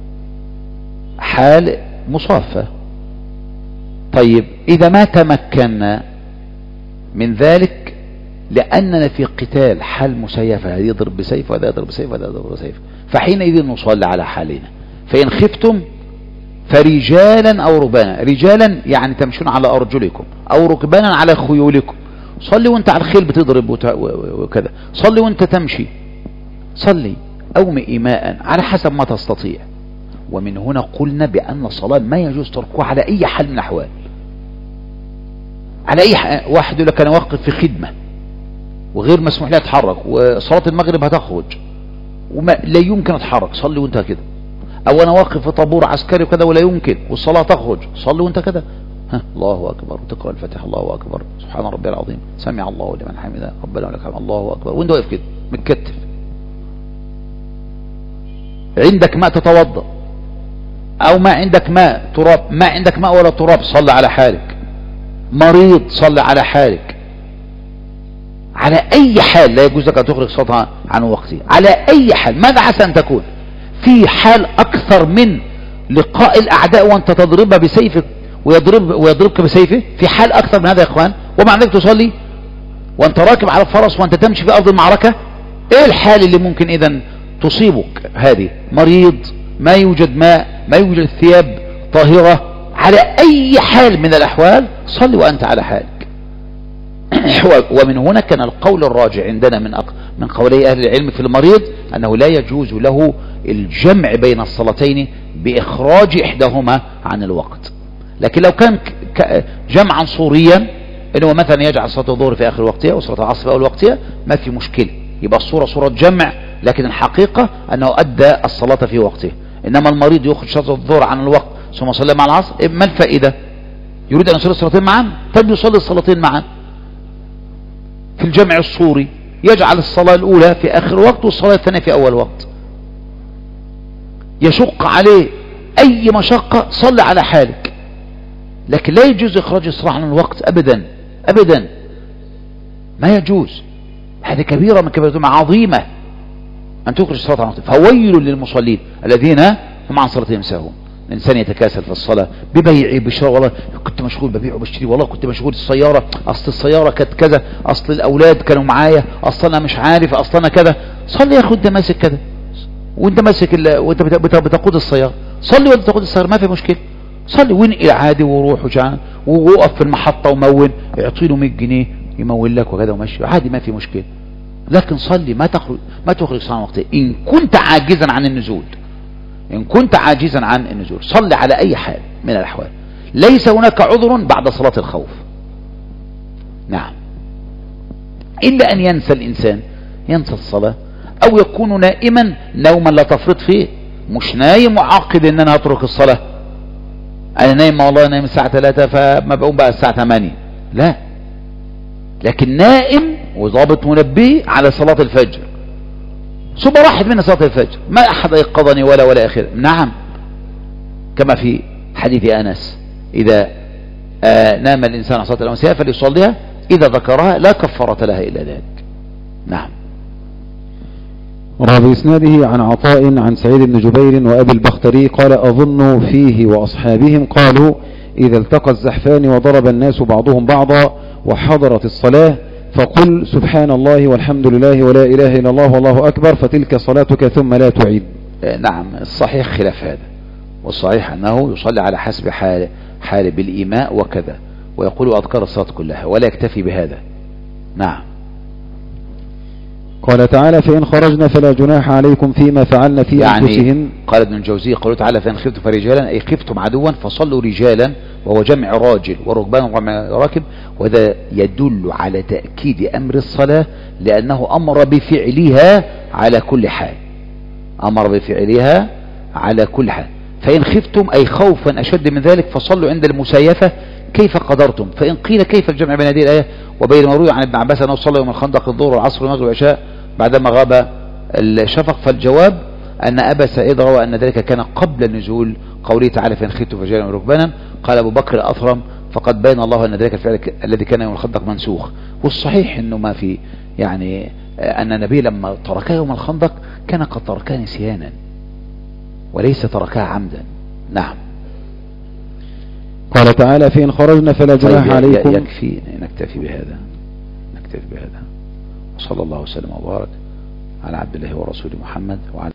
حال مصافة. طيب إذا ما تمكنا من ذلك لأننا في قتال حال مسيفة، هذه يضرب بسيف وهذا يضرب بسيف وهذا يضرب بسيف، فحينئذ نصلي على حالنا. فإن خفتم فرجالا أو ركبانا، رجالا يعني تمشون على أرجلكم، أو ركبانا على خيولكم. صلي وانت على الخيل بتضرب وكذا، صلي وانت تمشي، صلي أومئ إيماء على حسب ما تستطيع. ومن هنا قلنا بأن الصلاة ما يجوز تركها على أي حال من الأحوال. على أي حال، واحد يقول لك أنا واقف في خدمة وغير مسموح لي أتحرك وصلاة المغرب هتخرج وما لا يمكن أتحرك، صلي وانت كده. أو أنا واقف في طابور عسكري وكذا ولا يمكن والصلاة تخرج، صلي وانت كده. ها الله أكبر وتقرأ الفاتحة، الله أكبر سبحان ربي العظيم سمع الله لمن حمده ربنا ولك الحمد، الله أكبر، وانت واقف كده متكتف. عندك ماء تتوضأ، أو ما عندك ماء تراب، ما عندك ماء ولا تراب صلي على حالك. مريض صلي على حالك. على أي حال لا يجوز لك أن تخرج صلاة عن وقته، على أي حال. ماذا عسى أن تكون في حال أكثر من لقاء الأعداء وأنت تضربها بسيفك ويضرب ويضربك بسيفه في حال أكثر من هذا يا إخوان، ومع ذلك تصلي وأنت راكب على الفرس وأنت تمشي في أرض المعركة. إيه الحال اللي ممكن إذن تصيبك؟ هذه مريض، ما يوجد ماء، ما يوجد ثياب طاهرة، على أي حال من الأحوال صلي وأنت على حالك. ومن هنا كان القول الراجع عندنا من أق... من قولي أهل العلم في المريض أنه لا يجوز له الجمع بين الصلاتين بإخراج إحداهما عن الوقت. لكن لو كان ك... جمعا صوريا، إنه مثلا يجعل صلاة الظهر في آخر وقتها وصلاة العصر في أول وقتها، ما في مشكلة، يبقى الصورة صورة جمع، لكن الحقيقة أنه أدى الصلاة في وقتها. إنما المريض يخرج صلاة الظهر عن الوقت ثم صلى مع العصر، ما الفائدة؟ يريد أن يصلي الصلاتين معا، طيب يصلي الصلاتين معا في الجمع الصوري، يجعل الصلاة الأولى في آخر وقت والصلاة الثانية في أول وقت. يشق عليه أي مشقة صلي على حالك، لكن لا يجوز إخراج الصلاة عن الوقت أبدا أبدا، ما يجوز. هذه كبيرة من كبيرة عظيمة أن تخرج الصلاة عن الوقت. فويل للمصلين الذين هم عن صلاتهم ساهون. الإنسان يتكاسل في الصلاة ببيع بشراء، والله كنت مشغول ببيع وبشتري، والله كنت مشغول السيارة، أصل السيارة كانت كذا، أصل الأولاد كانوا معايا، أصل أنا مش عارف، أصل أنا كذا. صلي يا أخي وأنت ماسك كذا، وأنت ماسك ال... وأنت بتقود السيارة، صلي وأنت تقود السيارة، ما في مشكلة. صلي وانقل عادي وروح وجعان ووقف في المحطة ومون، اعطي له مية جنيه يمول لك وكذا ومشي عادي، ما في مشكلة. لكن صلي، ما تخرج ما تخرج صلاة وقتها. إن كنت عاجزا عن النزول، إن كنت عاجزا عن النزول صلي على أي حال من الأحوال. ليس هناك عذر بعد صلاة الخوف. نعم، إلا أن ينسى الإنسان، ينسى الصلاة، أو يكون نائما نوما لا تفرط فيه. مش نايم وعاقد إن أنا أترك الصلاة، أنا نايم والله نايم الساعة ثلاثة فما بقوم بقى الساعة ثمانية، لا، لكن نائم وضابط منبه على صلاة الفجر، ثم راحت من صلاة الفجر، ما أحد يقظني ولا ولا آخر. نعم، كما في حديث أنس: إذا آه نام الإنسان عن صلاة الأمسية فليصليها إذا ذكرها لا كفارة لها إلا ذلك. نعم. روى بإسناده عن عطاء عن سعيد بن جبير وأبي البختري قال: أظن فيه وأصحابهم قالوا: إذا التقى الزحفان وضرب الناس بعضهم بعضا وحضرت الصلاة فقل سبحان الله والحمد لله ولا إله إلا الله والله أكبر، فتلك صلاتك ثم لا تعيد. نعم، الصحيح خلاف هذا، والصحيح أنه يصلي على حسب حال حال بالإيماء وكذا، ويقول أذكار الصلاة كلها ولا يكتفي بهذا. نعم. قال تعالى: فإن خرجنا فلا جناح عليكم فيما فعلن في يعني أنفسهن. قال ابن الجوزي قالوا تعالى: فإن خفتم فرجالا، أي خفتم عدوا فصلوا رجالا، وهو جمع راجل، وركبان وجمع راكب، وهذا يدل على تأكيد أمر الصلاة، لأنه أمر بفعلها على كل حال، أمر بفعلها على كل حال. فإن خفتم أي خوفا أشد من ذلك فصلوا عند المسايفة كيف قدرتم. فإن قيل كيف الجمع بين هذه الآية وبين ما روي عن ابن عباس أنه صلى يوم الخندق الظهر والعصر والمغرب والعشاء بعدما غاب الشفق؟ فالجواب أن أبا سعيد روى أن ذلك كان قبل نزول قوله تعالى: فإن خفتم فرجالا وركبانا. قال أبو بكر الأثرم: فقد بين الله أن ذلك الفعل الذي كان يوم الخندق منسوخ. والصحيح أنه ما في، يعني أن النبي لما تركه يوم الخندق كان قد تركاه نسيانا وليس تركاه عمدا. نعم. قال تعالى: فإن خرجنا فلا جناح طيب عليكم. يكفي نكتفي بهذا، نكتفي بهذا. وصلى الله وسلم وبارك على عبد الله ورسوله محمد وعلى